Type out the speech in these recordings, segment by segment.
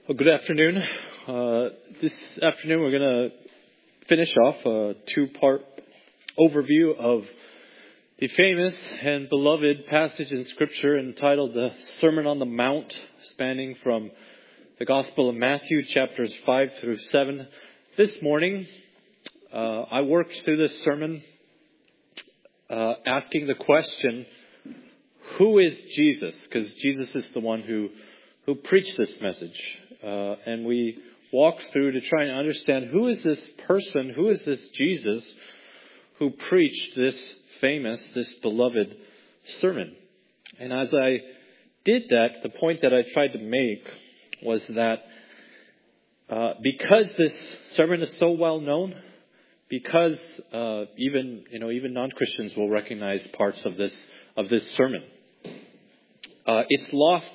Well, good afternoon. This afternoon we're going to finish off a two-part overview of the famous and beloved passage in Scripture entitled the Sermon on the Mount, spanning from the Gospel of Matthew, chapters 5 through 7. This morning, I worked through this sermon asking the question, who is Jesus? Because Jesus is the one who preached this message. And we walked through to try and understand who is this person, who is this Jesus who preached this famous, this beloved sermon. And as I did that, the point that I tried to make was that because this sermon is so well known, because even non-Christians will recognize parts of this sermon, it's lost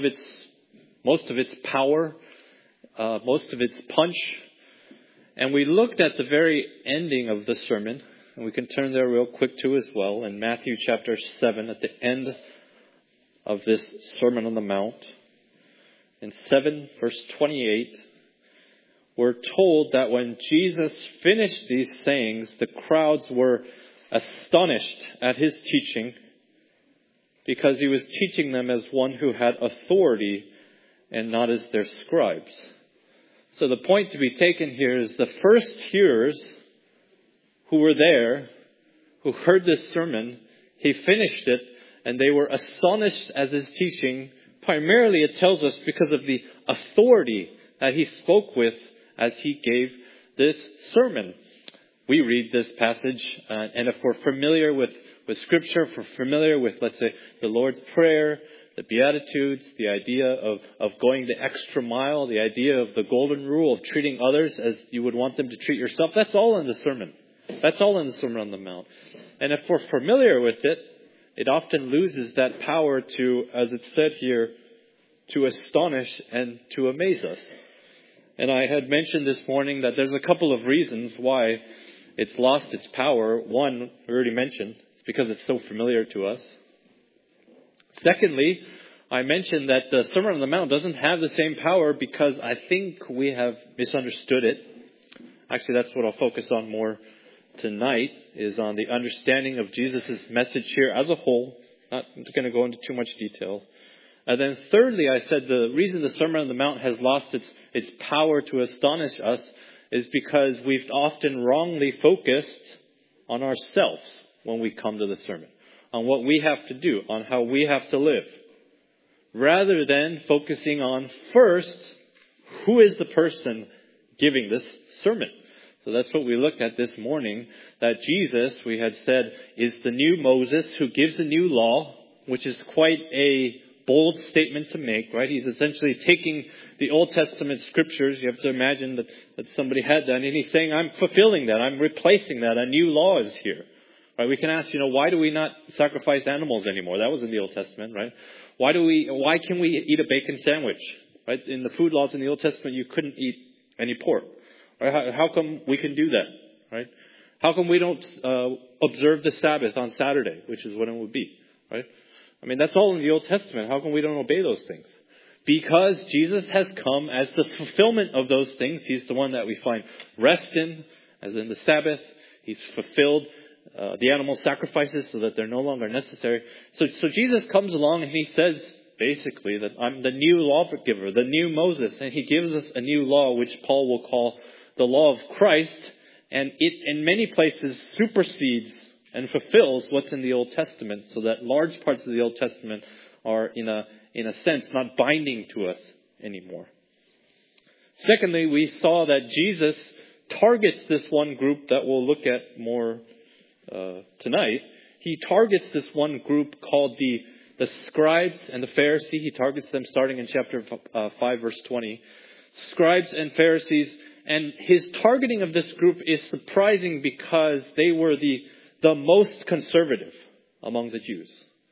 most of its power, most of its punch. And we looked at the very ending of the sermon, and we can turn there real quick too as well, in Matthew chapter 7, at the end of this Sermon on the Mount. In 7 verse 28, we're told that when Jesus finished these sayings, the crowds were astonished at his teaching, because he was teaching them as one who had authority and not as their scribes. So the point to be taken here is the first hearers who were there, who heard this sermon, he finished it, and they were astonished at his teaching. Primarily, it tells us because of the authority that he spoke with as he gave this sermon. We read this passage, and if we're familiar with Scripture, if we're familiar with, let's say, the Lord's Prayer, the Beatitudes, the idea of going the extra mile, the idea of the golden rule of treating others as you would want them to treat yourself, that's all in the sermon. That's all in the Sermon on the Mount. And if we're familiar with it, it often loses that power to, as it said here, to astonish and to amaze us. And I had mentioned this morning that there's a couple of reasons why it's lost its power. One, we already mentioned, it's because it's so familiar to us. Secondly, I mentioned that the Sermon on the Mount doesn't have the same power because I think we have misunderstood it. Actually, that's what I'll focus on more tonight, is on the understanding of Jesus' message here as a whole. Not going to go into too much detail. And then thirdly, I said the reason the Sermon on the Mount has lost its power to astonish us is because we've often wrongly focused on ourselves when we come to the sermon, on what we have to do, on how we have to live, rather than focusing on first, who is the person giving this sermon. So that's what we looked at this morning, that Jesus, we had said, is the new Moses who gives a new law, which is quite a bold statement to make, right? He's essentially taking the Old Testament scriptures. You have to imagine that somebody had that, and he's saying, I'm fulfilling that, I'm replacing that, a new law is here. Right? We can ask, why do we not sacrifice animals anymore? That was in the Old Testament, right? Why can we eat a bacon sandwich? Right? In the food laws in the Old Testament, you couldn't eat any pork. Right? How come we can do that? Right? How come we don't observe the Sabbath on Saturday, which is what it would be? Right? I mean, that's all in the Old Testament. How come we don't obey those things? Because Jesus has come as the fulfillment of those things. He's the one that we find rest in, as in the Sabbath. He's fulfilled the animal sacrifices so that they're no longer necessary. So Jesus comes along and he says basically that I'm the new lawgiver, the new Moses, and he gives us a new law which Paul will call the law of Christ, and it in many places supersedes and fulfills what's in the Old Testament, so that large parts of the Old Testament are in a sense not binding to us anymore. Secondly, we saw that Jesus targets this one group that we'll look at more tonight. He targets this one group called the scribes and the Pharisees. He targets them starting in chapter 5 verse 20. Scribes and Pharisees. And his targeting of this group is surprising because they were the most conservative among the Jews.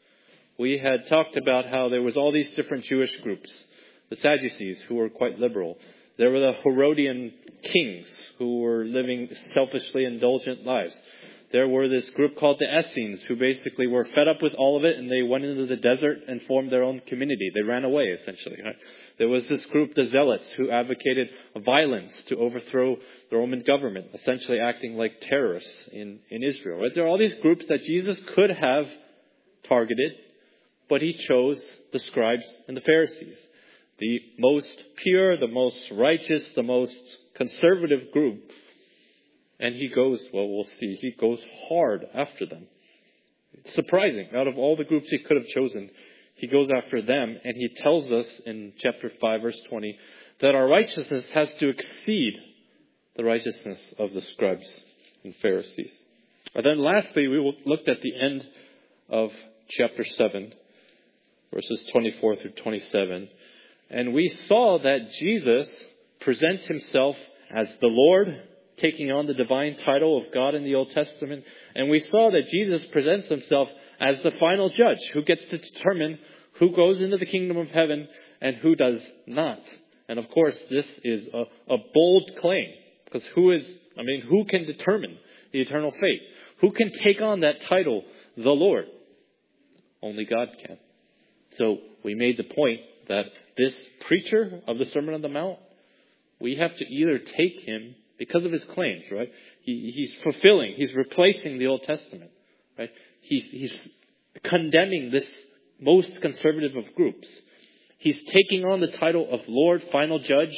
We had talked about how there was all these different Jewish groups. The Sadducees, who were quite liberal. There were the Herodian kings, who were living selfishly indulgent lives. There were this group called the Essenes, who basically were fed up with all of it, and they went into the desert and formed their own community. They ran away, essentially. Right? There was this group, the Zealots, who advocated violence to overthrow the Roman government, essentially acting like terrorists in Israel. Right? There are all these groups that Jesus could have targeted, but he chose the scribes and the Pharisees. The most pure, the most righteous, the most conservative group. And he goes, well, we'll see, he goes hard after them. It's surprising. Out of all the groups he could have chosen, he goes after them. And he tells us in chapter 5, verse 20, that our righteousness has to exceed the righteousness of the scribes and Pharisees. And then lastly, we looked at the end of chapter 7, verses 24 through 27. And we saw that Jesus presents himself as the Lord, taking on the divine title of God in the Old Testament. And we saw that Jesus presents himself as the final judge who gets to determine who goes into the kingdom of heaven and who does not. And of course, this is a bold claim, because who can determine the eternal fate? Who can take on that title, the Lord? Only God can. So we made the point that this preacher of the Sermon on the Mount, we have to either take him because of his claims, right? He's replacing the Old Testament, right? He's condemning this most conservative of groups. He's taking on the title of Lord, final judge.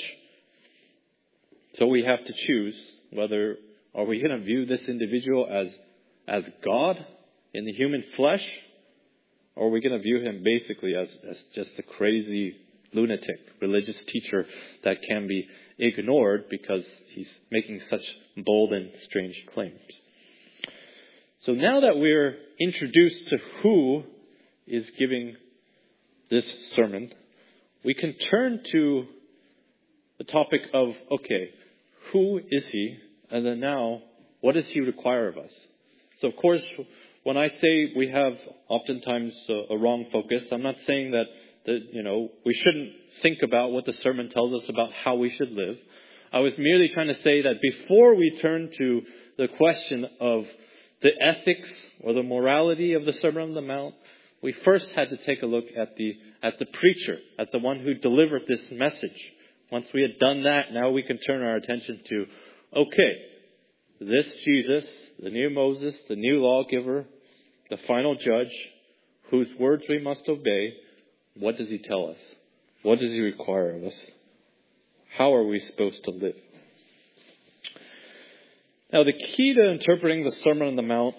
So we have to choose whether are we going to view this individual as God in the human flesh, or are we going to view him basically as just a crazy lunatic religious teacher that can be ignored because he's making such bold and strange claims. So now that we're introduced to who is giving this sermon, we can turn to the topic of, okay, who is he? And then now, what does he require of us? So of course, when I say we have oftentimes a wrong focus, I'm not saying that we shouldn't think about what the sermon tells us about how we should live. I was merely trying to say that before we turn to the question of the ethics or the morality of the Sermon on the Mount, we first had to take a look at the preacher, at the one who delivered this message. Once we had done that, now we can turn our attention to, okay, this Jesus, the new Moses, the new lawgiver, the final judge, whose words we must obey, what does he tell us? What does he require of us? How are we supposed to live? Now, the key to interpreting the Sermon on the Mount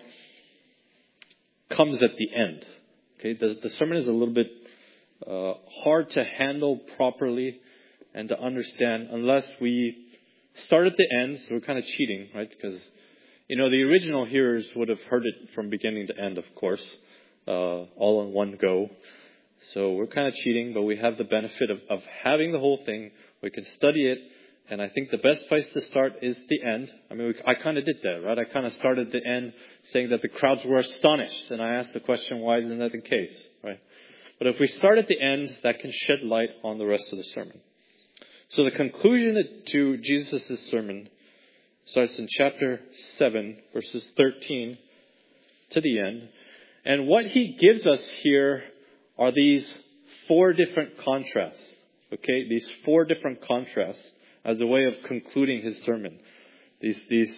comes at the end. Okay, the sermon is a little bit hard to handle properly and to understand unless we start at the end. So we're kind of cheating, right? Because, the original hearers would have heard it from beginning to end, of course, all in one go. So we're kind of cheating, but we have the benefit of having the whole thing. We can study it. And I think the best place to start is the end. I kind of did that, right? I kind of started the end saying that the crowds were astonished. And I asked the question, why isn't that the case, right? But if we start at the end, that can shed light on the rest of the sermon. So the conclusion to Jesus' sermon starts in chapter 7, verses 13 to the end. And what he gives us here are these 4 different contrasts. Okay, these 4 different contrasts as a way of concluding his sermon. He's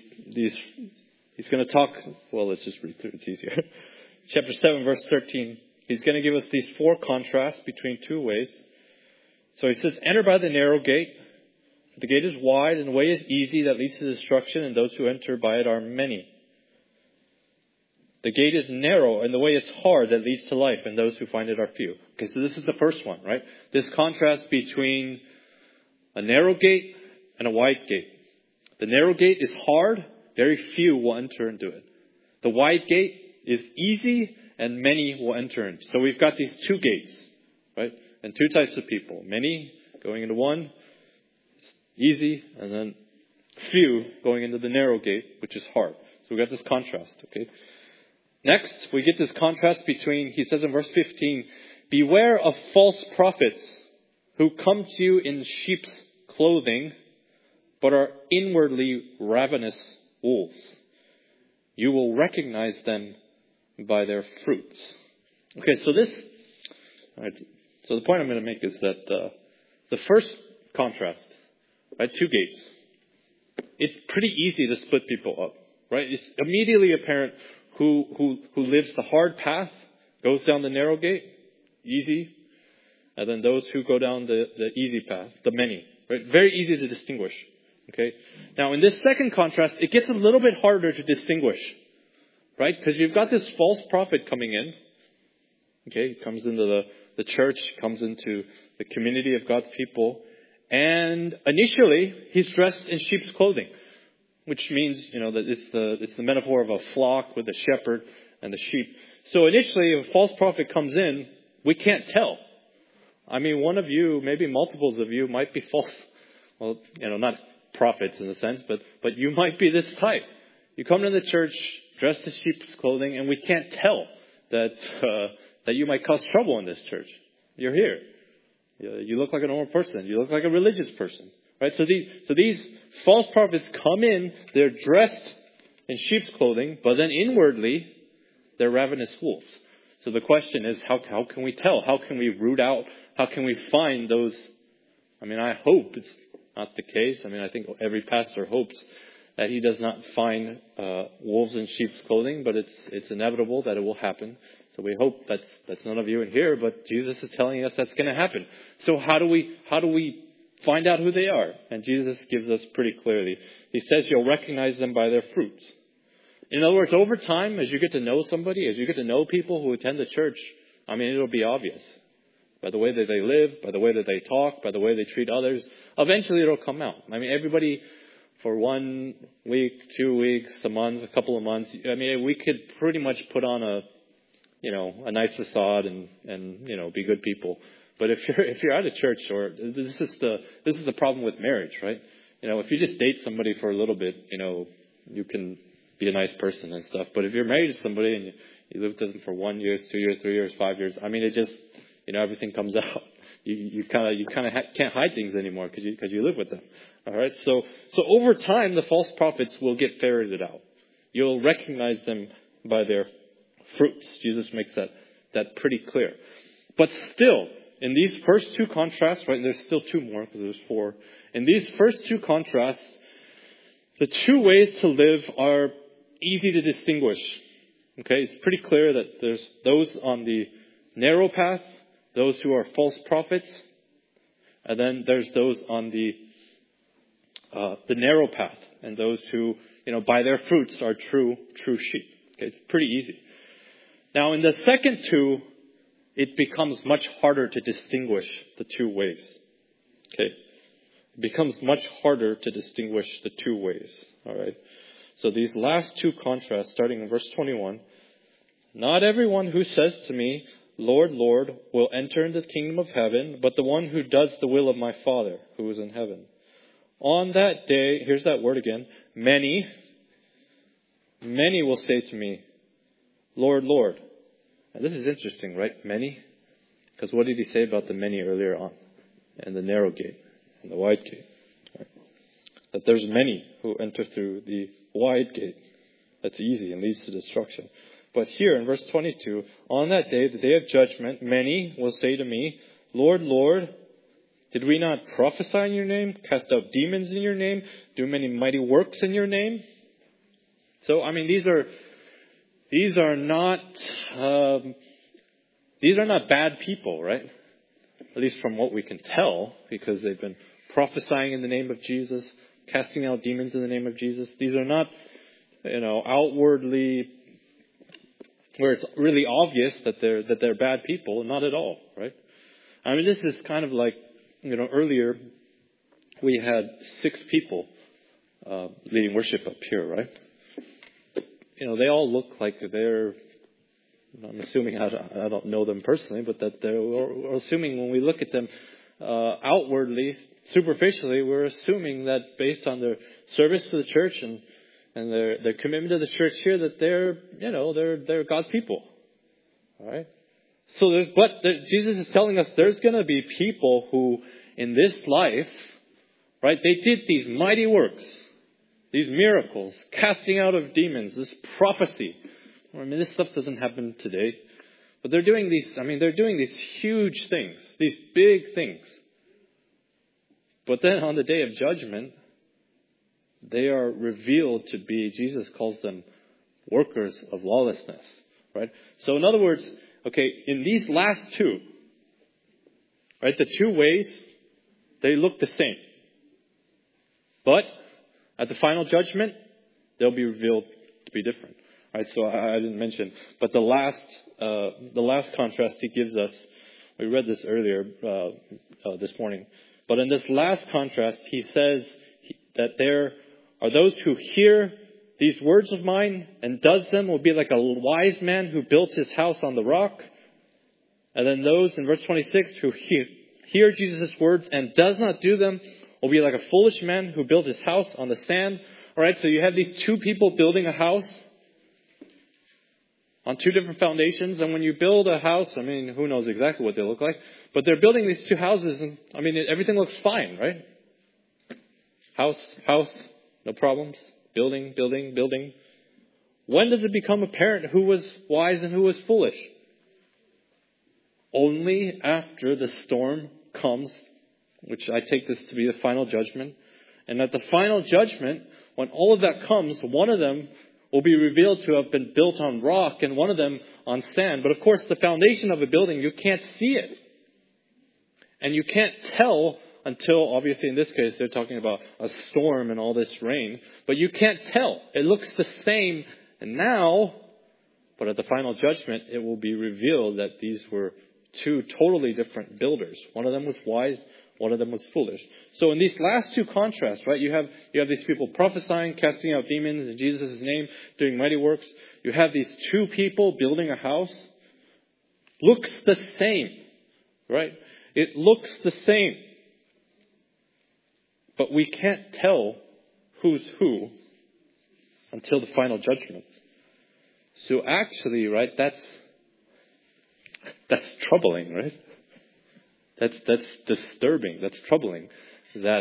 going to talk, well, let's just read through, it's easier. Chapter 7, verse 13, he's going to give us these 4 contrasts between 2 ways. So he says, enter by the narrow gate. The gate is wide and the way is easy that leads to destruction, and those who enter by it are many. The gate is narrow and the way is hard that leads to life, and those who find it are few. Okay, so this is the first one, right? This contrast between a narrow gate and a wide gate. The narrow gate is hard. Very few will enter into it. The wide gate is easy and many will enter in. So we've got these 2 gates, right? And 2 types of people. Many going into one, easy, and then few going into the narrow gate, which is hard. So we've got this contrast, okay? Next, we get this contrast between, he says in verse 15, beware of false prophets who come to you in sheep's clothing, but are inwardly ravenous wolves. You will recognize them by their fruits. Okay, so the point I'm going to make is that the the first contrast, right? Two gates. It's pretty easy to split people up, right? It's immediately apparent who lives the hard path, goes down the narrow gate, easy, and then those who go down the easy path, the many, right? Very easy to distinguish. Okay. Now, in this second contrast, it gets a little bit harder to distinguish, right? Because you've got this false prophet coming in. Okay, he comes into the church, comes into the community of God's people, and initially he's dressed in sheep's clothing, which means, that it's the metaphor of a flock with a shepherd and the sheep. So initially, if a false prophet comes in, we can't tell. I mean, one of you, maybe multiples of you, might be false. Well, not prophets in a sense, but you might be this type. You come to the church dressed in sheep's clothing, and we can't tell that you might cause trouble in this church. You're here. You look like a normal person. You look like a religious person, right? So these false prophets come in. They're dressed in sheep's clothing, but then inwardly they're ravenous wolves. So the question is, how can we tell? How can we root out? How can we find those? I mean, I hope it's not the case. I mean, I think every pastor hopes that he does not find wolves in sheep's clothing, but it's inevitable that it will happen. So we hope that's none of you in here, but Jesus is telling us that's going to happen. So how do we find out who they are? And Jesus gives us pretty clearly. He says you'll recognize them by their fruits. In other words, over time, as you get to know somebody, as you get to know people who attend the church, I mean, it'll be obvious. By the way that they live, by the way that they talk, by the way they treat others. Eventually it'll come out. I mean, everybody for 1 week, 2 weeks, a month, a couple of months, I mean, we could pretty much put on a nice facade and be good people. But if you're at a church, or this is the problem with marriage, right? If you just date somebody for a little bit, you can be a nice person and stuff. But if you're married to somebody and you live with them for 1 year, 2 years, 3 years, 5 years, I mean, it just, everything comes out. You kind of can't hide things anymore because you live with them. All right. So over time, the false prophets will get ferreted out. You'll recognize them by their fruits. Jesus makes that pretty clear. But still, in these first two contrasts, right? And there's still two more because there's four. In these first two contrasts, the two ways to live are easy to distinguish. Okay, it's pretty clear that there's those on the narrow path, those who are false prophets, and then there's those on the narrow path, and those who, by their fruits are true sheep. Okay, it's pretty easy. Now, in the second two, it becomes much harder to distinguish the two ways. Okay, it becomes much harder to distinguish the two ways. All right. So these last two contrasts, starting in verse 21, not everyone who says to me, Lord, Lord, will enter into the kingdom of heaven, but the one who does the will of my Father who is in heaven. On that day, here's that word again, many will say to me, Lord, Lord. And this is interesting, right? Many. Because what did he say about the many earlier on? And the narrow gate and the wide gate. Right? That there's many who enter through the wide gate. That's easy and leads to destruction. But here in verse 22, on that day, the day of judgment, many will say to me, Lord, Lord, did we not prophesy in your name, cast out demons in your name, do many mighty works in your name? So, I mean, these are not bad people, right? At least from what we can tell, because they've been prophesying in the name of Jesus, casting out demons in the name of Jesus. These are not, outwardly where it's really obvious that they're bad people. Not at all, right? I mean, this is kind of like, earlier we had 6 people leading worship up here, right? They all look like I'm assuming, I don't know them personally, but that we're assuming when we look at them outwardly, superficially, we're assuming that based on their service to the church and their commitment to the church here, that they're God's people. All right. So Jesus is telling us there's going to be people who in this life, right, they did these mighty works, these miracles, casting out of demons, this prophecy. I mean, this stuff doesn't happen today, but they're doing these huge things, these big things. But then on the day of judgment, they are revealed to be, Jesus calls them workers of lawlessness, right? So in other words, okay, in these last two, right, the two ways, they look the same. But at the final judgment, they'll be revealed to be different. Right? So I didn't mention, but the last contrast he gives us, we read this earlier this morning. But in this last contrast, he says that there are those who hear these words of mine and does them will be like a wise man who built his house on the rock. And then those in verse 26 who hear Jesus' words and does not do them will be like a foolish man who built his house on the sand. All right, so you have these two people building a house on two different foundations. And when you build a house, I mean, who knows exactly what they look like. But they're building these two houses and, I mean, everything looks fine, right? House, no problems. Building. When does it become apparent who was wise and who was foolish? Only after the storm comes, which I take this to be the final judgment. And at the final judgment, when all of that comes, one of them will be revealed to have been built on rock and one of them on sand. But of course, the foundation of a building, you can't see it. And you can't tell until, obviously in this case, they're talking about a storm and all this rain. But you can't tell. It looks the same now, but at the final judgment, it will be revealed that these were two totally different builders. One of them was wise, one of them was foolish. So in these last two contrasts, right, you have these people prophesying, casting out demons in Jesus' name, doing mighty works. You have these two people building a house. Looks the same, right? It looks the same. But we can't tell who's who until the final judgment. So actually, right, that's troubling, right? That's disturbing. That's troubling. That,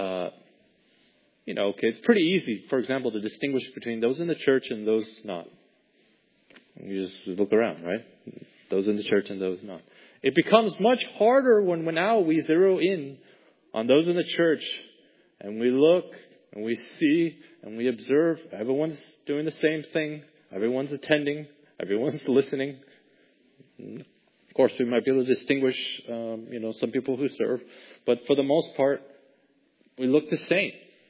okay, it's pretty easy, for example, to distinguish between those in the church and those not. You just look around, right? Those in the church and those not. It becomes much harder when now we zero in on those in the church and we look and we see and we observe. Everyone's doing the same thing. Everyone's attending. Everyone's listening. Of course, we might be able to distinguish, some people who serve. But for the most part, we look the same.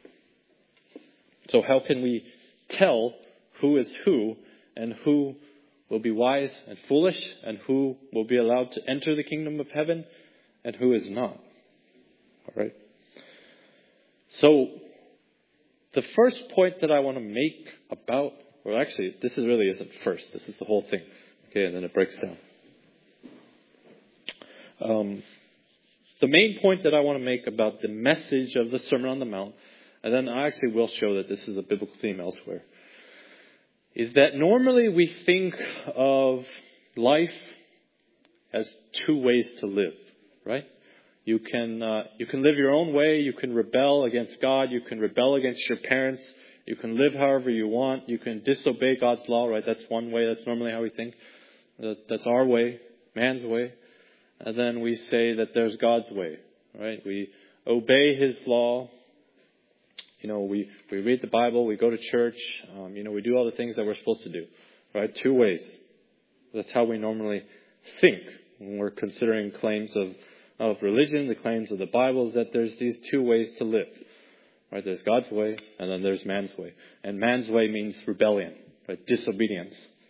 So how can we tell who is who and who will be wise and foolish and who will be allowed to enter the kingdom of heaven and who is not? All right. So the first point that I want to make about, well, actually, this really isn't first. This is the whole thing. Okay, and then it breaks down. The main point that I want to make about the message of the Sermon on the Mount, and then I actually will show that this is a biblical theme elsewhere, is that normally we think of life as two ways to live, right? You can live your own way. You can rebel against God. You can rebel against your parents. You can live however you want. You can disobey God's law, right? That's one way. That's normally how we think. That's our way, man's way. And then we say that there's God's way, right? We obey His law. We read the Bible. We go to church. We do all the things that we're supposed to do, right? Two ways. That's how we normally think when we're considering claims of religion, the claims of the Bible, is that there's these two ways to live, right? There's God's way and then there's man's way. And man's way means rebellion, right? Disobedience.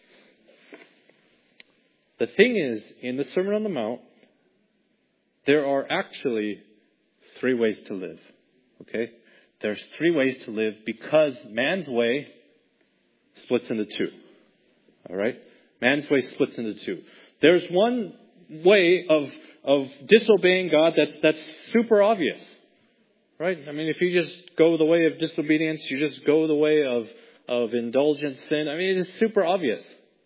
The thing is, in the Sermon on the Mount, there are actually three ways to live, okay? There's three ways to live because man's way splits into two, all right? Man's way splits into two. There's one way of disobeying God that's super obvious, right? I mean, if you just go the way of disobedience, you just go the way of indulgent sin. I mean, it is super obvious.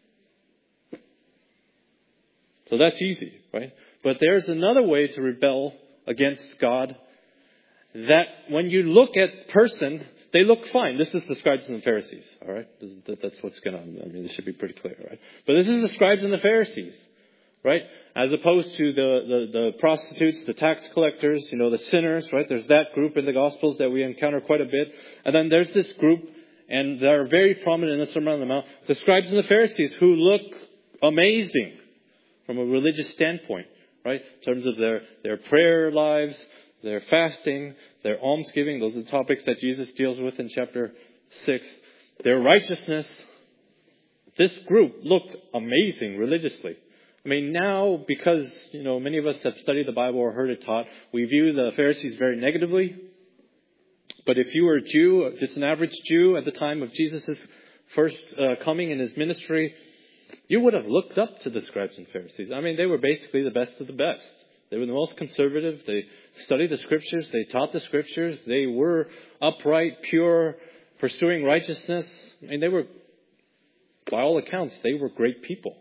So that's easy, right? But there's another way to rebel against God that when you look at person, they look fine. This is the scribes and the Pharisees, all right? That's what's going on. I mean, this should be pretty clear, right? But this is the scribes and the Pharisees. right? As opposed to the prostitutes, the tax collectors, the sinners, right? There's that group in the Gospels that we encounter quite a bit. And then there's this group, and they're very prominent in the Sermon on the Mount, the scribes and the Pharisees, who look amazing from a religious standpoint, right? In terms of their prayer lives, their fasting, their almsgiving. Those are the topics that Jesus deals with in chapter 6. Their righteousness. This group looked amazing religiously. I mean, now, because, many of us have studied the Bible or heard it taught, we view the Pharisees very negatively. But if you were a Jew, just an average Jew at the time of Jesus' first coming in his ministry, you would have looked up to the scribes and Pharisees. I mean, they were basically the best of the best. They were the most conservative. They studied the scriptures. They taught the scriptures. They were upright, pure, pursuing righteousness. I mean, they were, by all accounts, they were great people.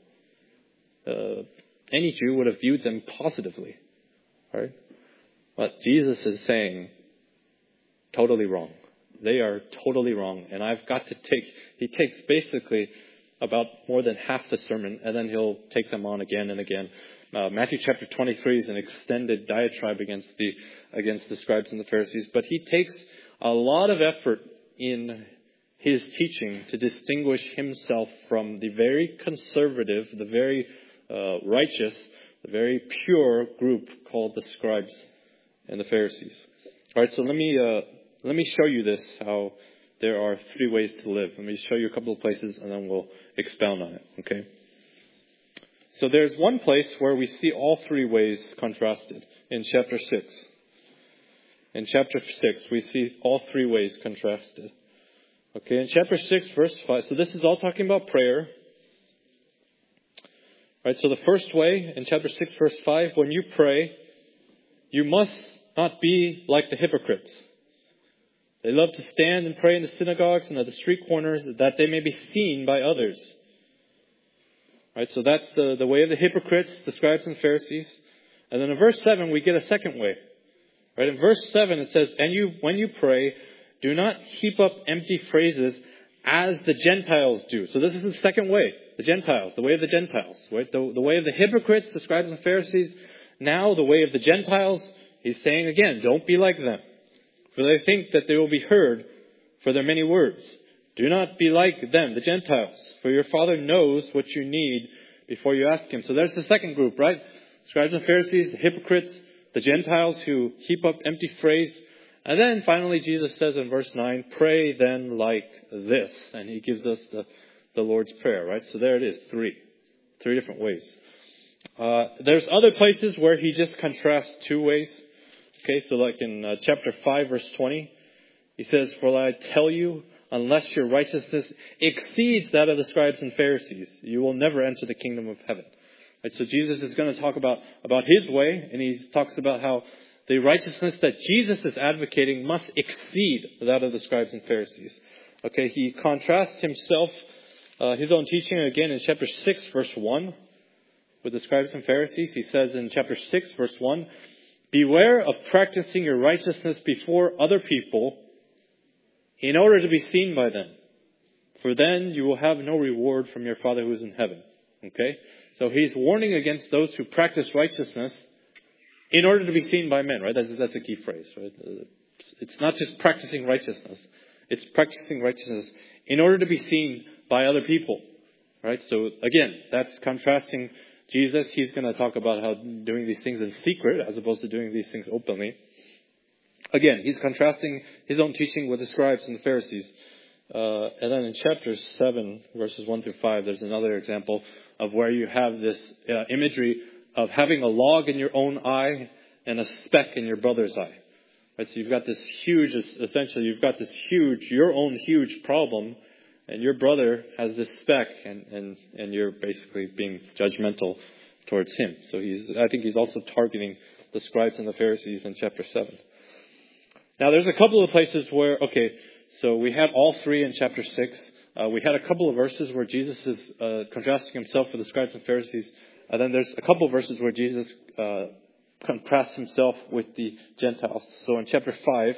Any Jew would have viewed them positively, right? But Jesus is saying, totally wrong. They are totally wrong. And I've got to he takes basically about more than half the sermon, and then he'll take them on again and again. Matthew chapter 23 is an extended diatribe against the scribes and the Pharisees. But he takes a lot of effort in his teaching to distinguish himself from the very conservative, the very righteous, the very pure group called the scribes and the Pharisees. All right, so let me show you this, how there are three ways to live. Let me show you a couple of places, and then we'll expound on it, okay? So there's one place where we see all three ways contrasted in chapter 6. In chapter 6, we see all three ways contrasted. Okay, in chapter 6, verse 5, so this is all talking about prayer. Right, so the first way, in chapter 6, verse 5, when you pray, you must not be like the hypocrites. They love to stand and pray in the synagogues and at the street corners, that they may be seen by others. Right, so that's the way of the hypocrites, the scribes and Pharisees. And then in verse 7, we get a second way. Right, in verse 7, it says, when you pray, do not heap up empty phrases as the Gentiles do. So this is the second way, the Gentiles, the way of the Gentiles. Right? The way of the hypocrites, the scribes and Pharisees. Now the way of the Gentiles, he's saying again, don't be like them. For they think that they will be heard for their many words. Do not be like them, the Gentiles. For your Father knows what you need before you ask Him. So there's the second group, right? Scribes and Pharisees, the hypocrites, the Gentiles who heap up empty phrase. And then finally Jesus says in verse 9, pray then like this. And he gives us the Lord's Prayer, right? So there it is, three different ways. There's other places where he just contrasts two ways. Okay, so like in chapter 5, verse 20, he says, for I tell you, unless your righteousness exceeds that of the scribes and Pharisees, you will never enter the kingdom of heaven. Right, so Jesus is going to talk about his way, and he talks about how the righteousness that Jesus is advocating must exceed that of the scribes and Pharisees. Okay, he contrasts himself, his own teaching again in chapter 6, verse 1, with the scribes and Pharisees. He says in chapter 6, verse 1, beware of practicing your righteousness before other people in order to be seen by them. For then you will have no reward from your Father who is in heaven. Okay? So he's warning against those who practice righteousness in order to be seen by men, right? That's a key phrase, right? It's not just practicing righteousness. It's practicing righteousness in order to be seen by other people, right? So again, that's contrasting Jesus. He's going to talk about how doing these things in secret as opposed to doing these things openly. Again, he's contrasting his own teaching with the scribes and the Pharisees. And then in chapter 7, verses 1 through 5, there's another example of where you have this imagery of having a log in your own eye and a speck in your brother's eye. Right? So you've got this huge, essentially you've got this huge, your own huge problem, and your brother has this speck, and you're basically being judgmental towards him. So I think he's also targeting the scribes and the Pharisees in chapter 7. Now there's a couple of places where, so we have all three in chapter 6. We had a couple of verses where Jesus is contrasting himself with the scribes and Pharisees. And then there's a couple of verses where Jesus contrasts himself with the Gentiles. So in chapter 5,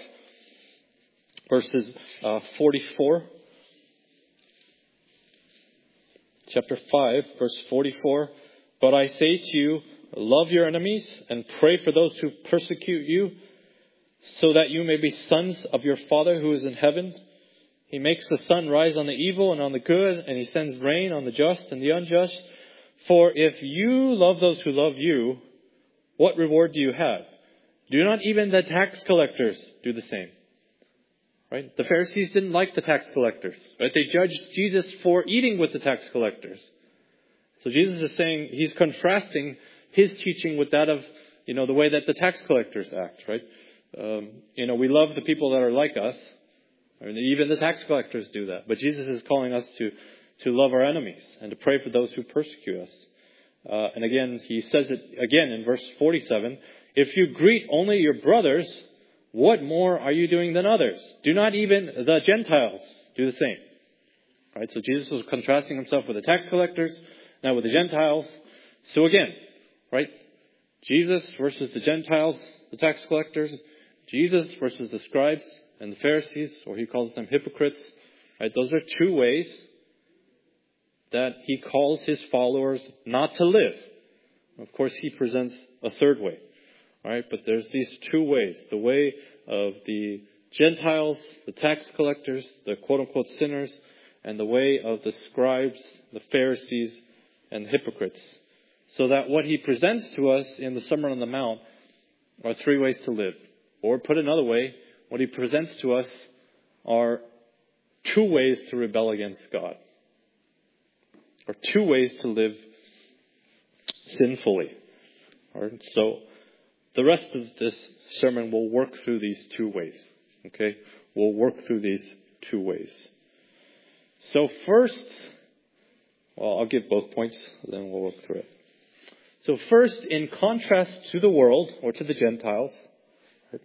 verses 44. Chapter 5, verse 44. But I say to you, love your enemies and pray for those who persecute you, so that you may be sons of your Father who is in heaven. He makes the sun rise on the evil and on the good, and He sends rain on the just and the unjust. For if you love those who love you, what reward do you have? Do not even the tax collectors do the same? Right? The Pharisees didn't like the tax collectors. Right? They judged Jesus for eating with the tax collectors. So Jesus is saying, He's contrasting His teaching with that of, the way that the tax collectors act, right? We love the people that are like us. And even the tax collectors do that. But Jesus is calling us to love our enemies and to pray for those who persecute us. And again, He says it again in verse 47. If you greet only your brothers, what more are you doing than others? Do not even the Gentiles do the same? Right? So Jesus was contrasting Himself with the tax collectors, now with the Gentiles. So again, right? Jesus versus the Gentiles, the tax collectors. Jesus versus the scribes and the Pharisees, or He calls them hypocrites. Right? Those are two ways that He calls His followers not to live. Of course, He presents a third way. Right? But there's these two ways. The way of the Gentiles, the tax collectors, the quote-unquote sinners, and the way of the scribes, the Pharisees, and the hypocrites. So that what He presents to us in the Sermon on the Mount are three ways to live. Or put another way, what He presents to us are two ways to rebel against God. Or two ways to live sinfully. All right? So the rest of this sermon will work through these two ways. Okay? We'll work through these two ways. So first, I'll give both points, then we'll work through it. So first, in contrast to the world, or to the Gentiles, right,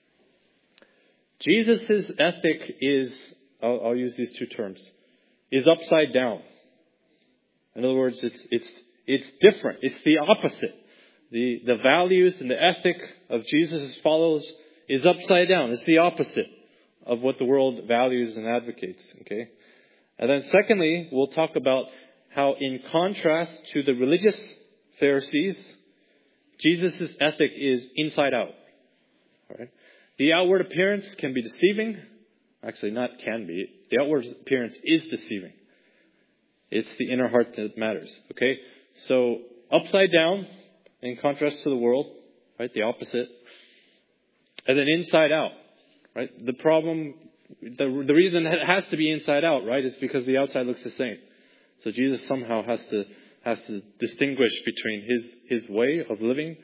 Jesus' ethic is, I'll use these two terms, is upside down. In other words, it's different. It's the opposite. The values and the ethic of Jesus' followers is upside down. It's the opposite of what the world values and advocates. Okay? And then secondly, we'll talk about how in contrast to the religious Pharisees, Jesus' ethic is inside out. All right? The outward appearance can be deceiving. Actually, not can be. The outward appearance is deceiving. It's the inner heart that matters. Okay? So, upside down, in contrast to the world, right? The opposite. And then inside out, right? The problem, the reason it has to be inside out, right, is because the outside looks the same. So Jesus somehow has to distinguish between his way of living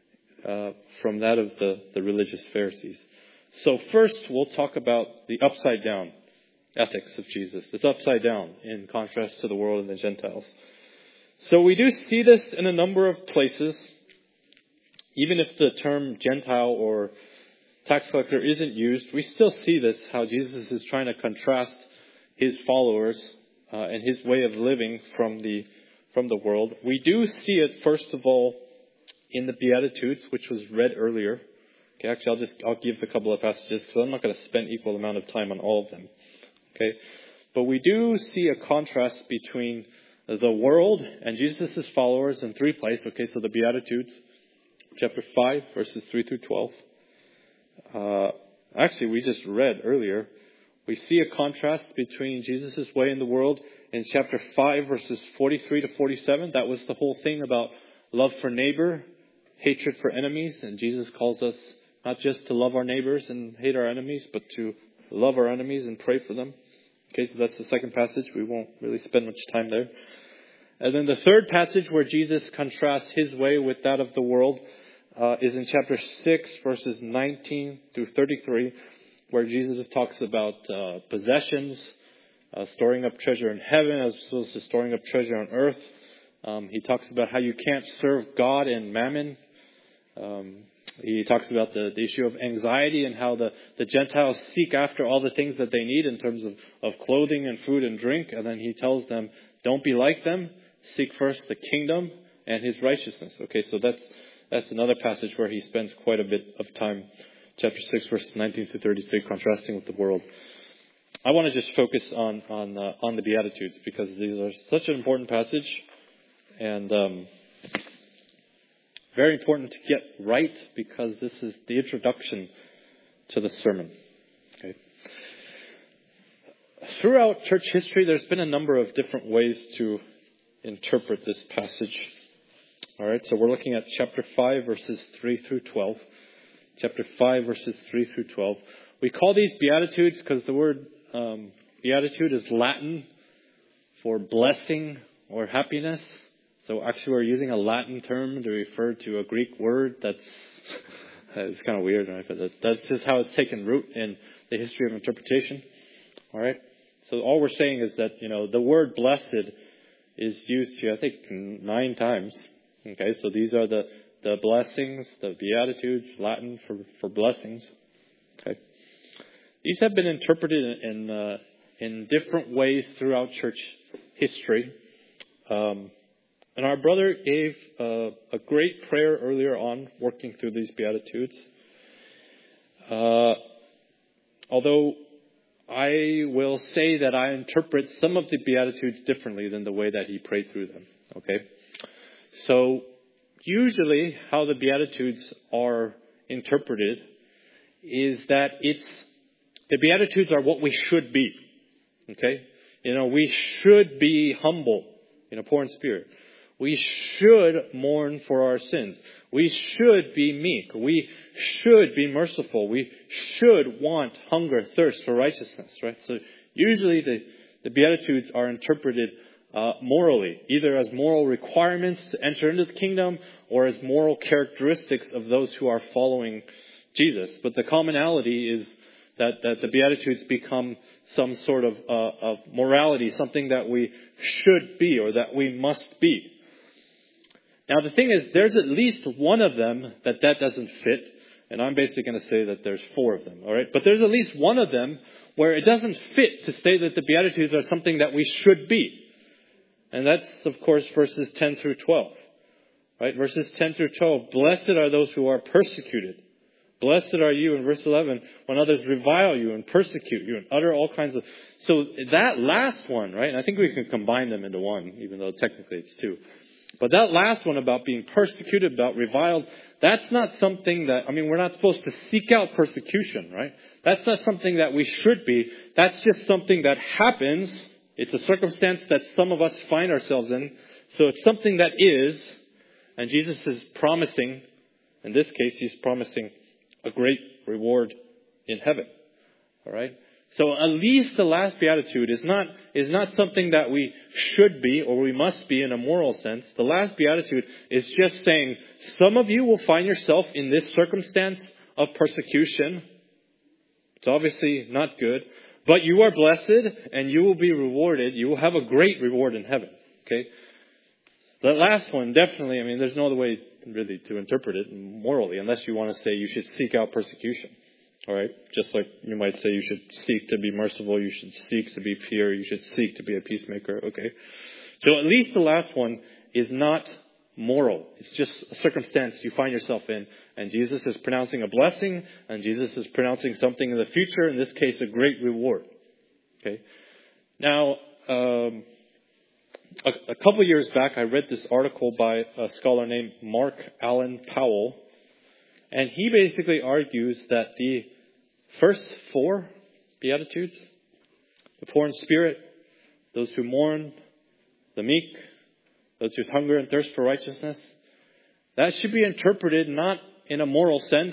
from that of the religious Pharisees. So first, we'll talk about the upside down ethics of Jesus. It's upside down in contrast to the world and the Gentiles. So we do see this in a number of places. Even if the term Gentile or tax collector isn't used, we still see this, how Jesus is trying to contrast His followers and His way of living from the world. We do see it, first of all, in the Beatitudes, which was read earlier. Okay, actually, I'll give a couple of passages because I'm not going to spend equal amount of time on all of them. Okay, but we do see a contrast between the world and Jesus' followers in three places. Okay, so the Beatitudes, chapter 5, verses 3 through 12. Actually, we just read earlier. We see a contrast between Jesus' way in the world in chapter 5, verses 43 to 47. That was the whole thing about love for neighbor, hatred for enemies. And Jesus calls us not just to love our neighbors and hate our enemies, but to love our enemies and pray for them. Okay, so that's the second passage. We won't really spend much time there. And then the third passage where Jesus contrasts His way with that of the world is in chapter 6, verses 19 through 33, where Jesus talks about possessions, storing up treasure in heaven as opposed to storing up treasure on earth. He talks about how you can't serve God and mammon. He talks about the issue of anxiety and how the Gentiles seek after all the things that they need in terms of clothing and food and drink. And then He tells them, don't be like them. Seek first the kingdom and His righteousness. Okay, so that's another passage where He spends quite a bit of time. Chapter 6, verses 19 to 33, contrasting with the world. I want to just focus on the Beatitudes because these are such an important passage. And very important to get right because this is the introduction to the sermon. Okay. Throughout church history, there's been a number of different ways to interpret this passage. All right, so we're looking at chapter 5, verses 3 through 12. Chapter 5, verses 3 through 12. We call these Beatitudes because the word Beatitude is Latin for blessing or happiness. So actually we're using a Latin term to refer to a Greek word that's it's kind of weird, right? But that's just how it's taken root in the history of interpretation. All right. So all we're saying is that, the word blessed is used here, I think, 9 times. Okay. So these are the blessings, the Beatitudes, Latin for blessings. Okay. These have been interpreted in different ways throughout church history. And our brother gave a great prayer earlier on, working through these Beatitudes. Although I will say that I interpret some of the Beatitudes differently than the way that he prayed through them. Okay? So, usually how the Beatitudes are interpreted is that the Beatitudes are what we should be. Okay? We should be humble, poor in spirit. We should mourn for our sins. We should be meek. We should be merciful. We should want hunger, thirst for righteousness, right? So usually the Beatitudes are interpreted morally, either as moral requirements to enter into the kingdom or as moral characteristics of those who are following Jesus. But the commonality is that the Beatitudes become some sort of morality, something that we should be or that we must be. Now, the thing is, there's at least one of them that doesn't fit. And I'm basically going to say that there's 4 of them. All right. But there's at least one of them where it doesn't fit to say that the Beatitudes are something that we should be. And that's, of course, verses 10 through 12. Right. Verses 10 through 12. Blessed are those who are persecuted. Blessed are you, in verse 11, when others revile you and persecute you and utter all kinds of... So that last one, right. And I think we can combine them into one, even though technically it's 2. But that last one about being persecuted, about reviled, that's not something that, we're not supposed to seek out persecution, right? That's not something that we should be. That's just something that happens. It's a circumstance that some of us find ourselves in. So it's something that is, and Jesus is promising, in this case, he's promising a great reward in heaven. All right? So at least the last Beatitude is not something that we should be or we must be in a moral sense. The last Beatitude is just saying, some of you will find yourself in this circumstance of persecution. It's obviously not good. But you are blessed and you will be rewarded. You will have a great reward in heaven. Okay? The last one, definitely, there's no other way really to interpret it morally unless you want to say you should seek out persecution. All right, just like you might say you should seek to be merciful, you should seek to be pure, you should seek to be a peacemaker. Okay, so at least the last one is not moral. It's just a circumstance you find yourself in, and Jesus is pronouncing a blessing, and Jesus is pronouncing something in the future. In this case, a great reward. Okay, now a couple of years back, I read this article by a scholar named Mark Allen Powell. And he basically argues that the first 4 Beatitudes, the poor in spirit, those who mourn, the meek, those who hunger and thirst for righteousness, that should be interpreted not in a moral sense,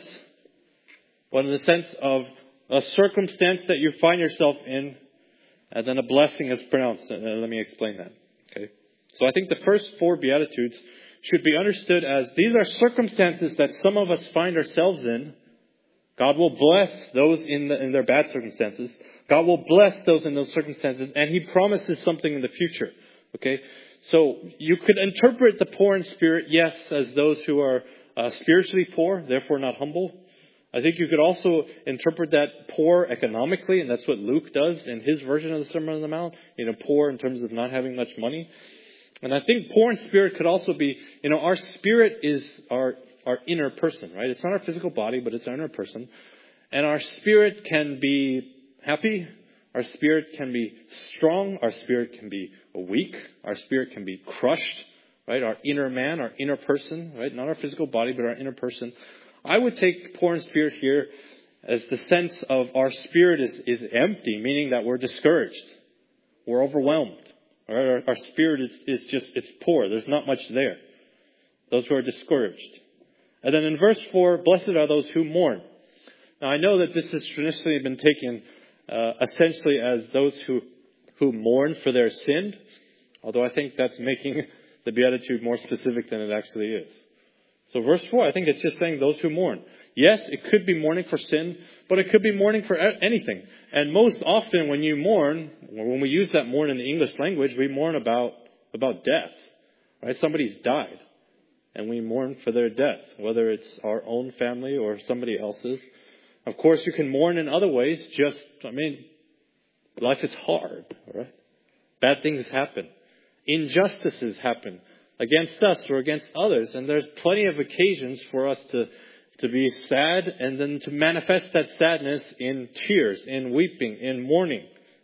but in the sense of a circumstance that you find yourself in, and then a blessing is pronounced. And let me explain that. Okay. So I think the first 4 Beatitudes should be understood as these are circumstances that some of us find ourselves in. God will bless those in their bad circumstances. God will bless those in those circumstances, and He promises something in the future. Okay, so you could interpret the poor in spirit, yes, as those who are spiritually poor, therefore not humble. I think you could also interpret that poor economically, and that's what Luke does in his version of the Sermon on the Mount. Poor in terms of not having much money. And I think poor in spirit could also be, our spirit is our inner person, right? It's not our physical body, but it's our inner person. And our spirit can be happy. Our spirit can be strong. Our spirit can be weak. Our spirit can be crushed. right? Our inner man, our inner person, right? Not our physical body, but our inner person. I would take poor in spirit here as the sense of our spirit is empty, meaning that we're discouraged. We're overwhelmed. Right? Our spirit is just, it's poor. There's not much there. Those who are discouraged. And then in verse 4, blessed are those who mourn. Now I know that this has traditionally been taken essentially as those who mourn for their sin, although I think that's making the beatitude more specific than it actually is. So verse 4, I think it's just saying those who mourn. Yes, it could be mourning for sin, but it could be mourning for anything. And most often when you mourn, or when we use that mourn in the English language, we mourn about death. Right? Somebody's died. And we mourn for their death, whether it's our own family or somebody else's. Of course, you can mourn in other ways. Life is hard, right? Bad things happen. Injustices happen against us or against others. And there's plenty of occasions for us to be sad and then to manifest that sadness in tears, in weeping, in mourning.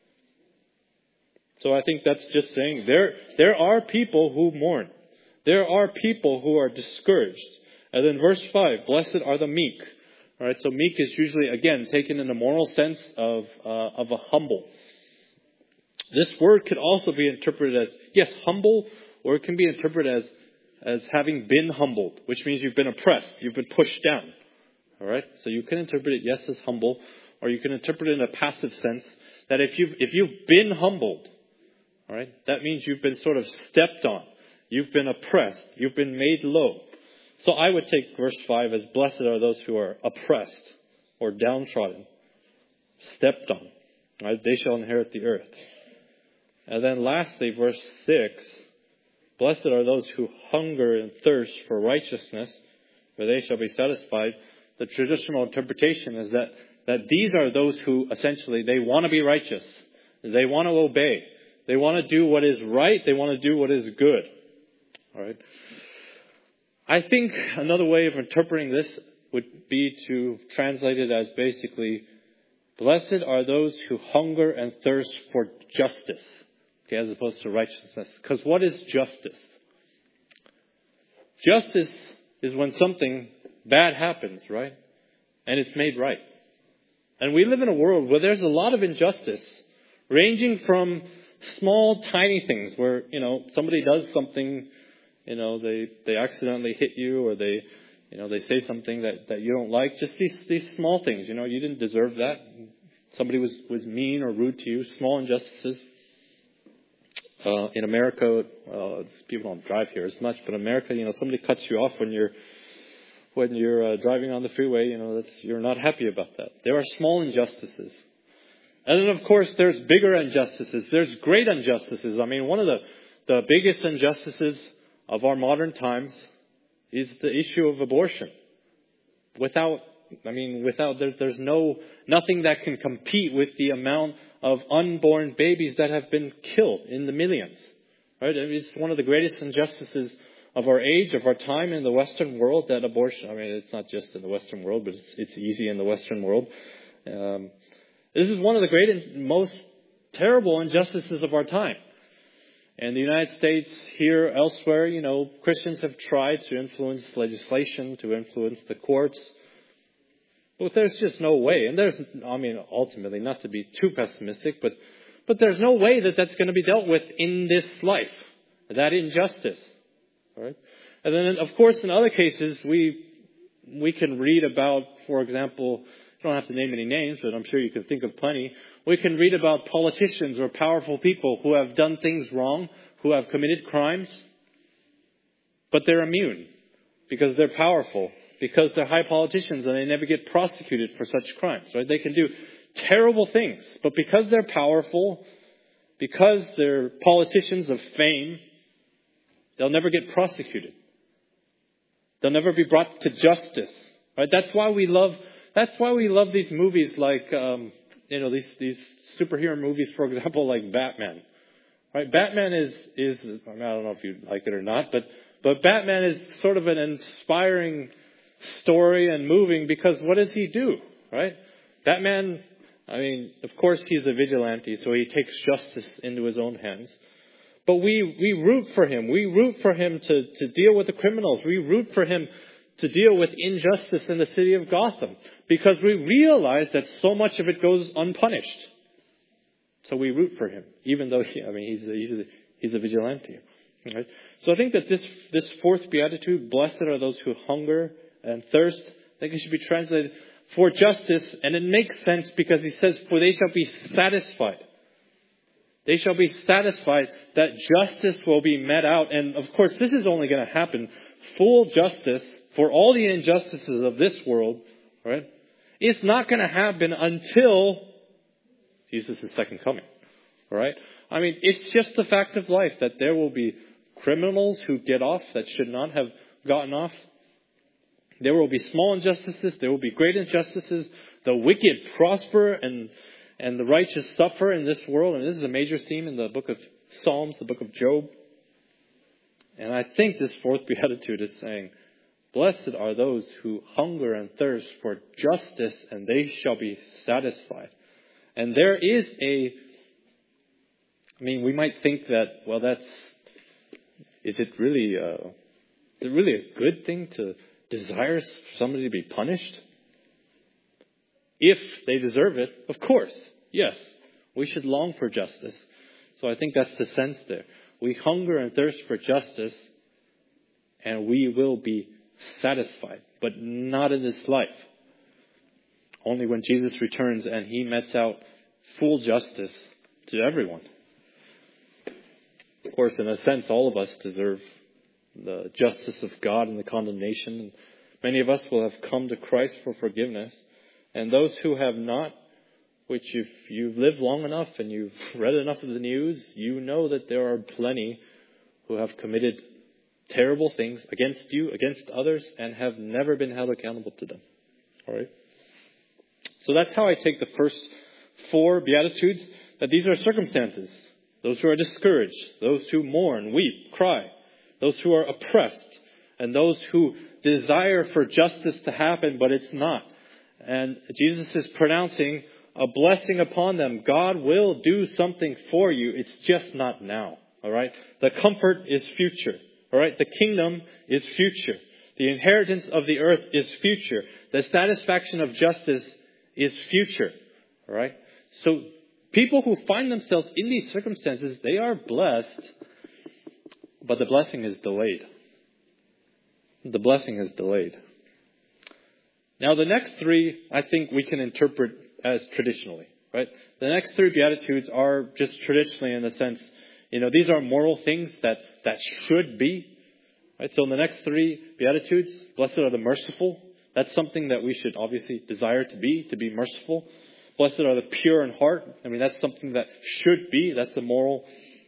So I think that's just saying there are people who mourn. There are people who are discouraged. And then verse 5, blessed are the meek. All right, so meek is usually, again, taken in the moral sense of a humble. This word could also be interpreted as, yes, humble, or it can be interpreted as having been humbled, which means you've been oppressed, you've been pushed down. All right, so you can interpret it, yes, as humble, or you can interpret it in a passive sense, that if you've been humbled, all right, that means you've been sort of stepped on. You've been oppressed. You've been made low. So I would take verse 5 as blessed are those who are oppressed or downtrodden, stepped on. Right? They shall inherit the earth. And then lastly, verse 6, blessed are those who hunger and thirst for righteousness, for they shall be satisfied. The traditional interpretation is that these are those who essentially, they want to be righteous. They want to obey. They want to do what is right. They want to do what is good. All right. I think another way of interpreting this would be to translate it as basically, blessed are those who hunger and thirst for justice, okay, as opposed to righteousness. Because what is justice? Justice is when something bad happens, right? And it's made right. And we live in a world where there's a lot of injustice, ranging from small, tiny things where, somebody does something. They accidentally hit you, or they say something that you don't like. Just these small things, you didn't deserve that. Somebody was mean or rude to you. Small injustices. In America, people don't drive here as much, but in America, somebody cuts you off when you're driving on the freeway. You're not happy about that. There are small injustices. And then, of course, there's bigger injustices. There's great injustices. One of the biggest injustices of our modern times is the issue of abortion. There's nothing that can compete with the amount of unborn babies that have been killed in the millions. Right? It's one of the greatest injustices of our age, of our time in the Western world, that abortion, it's not just in the Western world, but it's easy in the Western world. This is one of the great and most terrible injustices of our time. In the United States, here, elsewhere, Christians have tried to influence legislation, to influence the courts. But there's just no way. And ultimately, not to be too pessimistic, but there's no way that that's going to be dealt with in this life. That injustice. All right? And then, of course, in other cases, we can read about, for example, you don't have to name any names, but I'm sure you can think of plenty. We can read about politicians or powerful people who have done things wrong, who have committed crimes, but they're immune because they're powerful, because they're high politicians and they never get prosecuted for such crimes. Right? They can do terrible things, but because they're powerful, because they're politicians of fame, they'll never get prosecuted. They'll never be brought to justice. Right? That's why we love these movies like these superhero movies, for example, like Batman. Right? Batman is I don't know if you like it or not, but Batman is sort of an inspiring story and moving, because what does he do? Right? Batman, of course he's a vigilante, so he takes justice into his own hands. But we root for him. We root for him to deal with the criminals. We root for him to deal with injustice in the city of Gotham. Because we realize that so much of it goes unpunished. So we root for him. Even though, he's a vigilante. Right? So I think that this fourth beatitude, blessed are those who hunger and thirst, I think it should be translated for justice. And it makes sense because he says, for they shall be satisfied. They shall be satisfied that justice will be met out. And of course, this is only going to happen. Full justice for all the injustices of this world, right? It's not going to happen until Jesus' second coming, all right? I mean, it's just a fact of life that there will be criminals who get off that should not have gotten off. There will be small injustices. There will be great injustices. The wicked prosper and the righteous suffer in this world. And this is a major theme in the book of Psalms, the book of Job. And I think this fourth beatitude is saying, blessed are those who hunger and thirst for justice, and they shall be satisfied. And there is we might think that, well, is it really a good thing to desire somebody to be punished? If they deserve it, of course, yes, we should long for justice. So I think that's the sense there. We hunger and thirst for justice, and we will be satisfied, but not in this life. Only when Jesus returns and he metes out full justice to everyone. Of course, in a sense, all of us deserve the justice of God and the condemnation. And many of us will have come to Christ for forgiveness. And those who have not, which if you've lived long enough and you've read enough of the news, you know that there are plenty who have committed terrible things against you, against others, and have never been held accountable to them. All right? So that's how I take the first four beatitudes, that these are circumstances. Those who are discouraged, those who mourn, weep, cry, those who are oppressed, and those who desire for justice to happen, but it's not. And Jesus is pronouncing a blessing upon them. God will do something for you. It's just not now. All right? The comfort is future. All right? The kingdom is future. The inheritance of the earth is future. The satisfaction of justice is future. All right? So people who find themselves in these circumstances, they are blessed, but the blessing is delayed. The blessing is delayed. Now, the next three, I think we can interpret as traditionally, right? The next three beatitudes are just traditionally in the sense, these are moral things that should be, right? So in the next three beatitudes, blessed are the merciful. That's something that we should obviously desire to be merciful. Blessed are the pure in heart. That's something that should be. That's a moral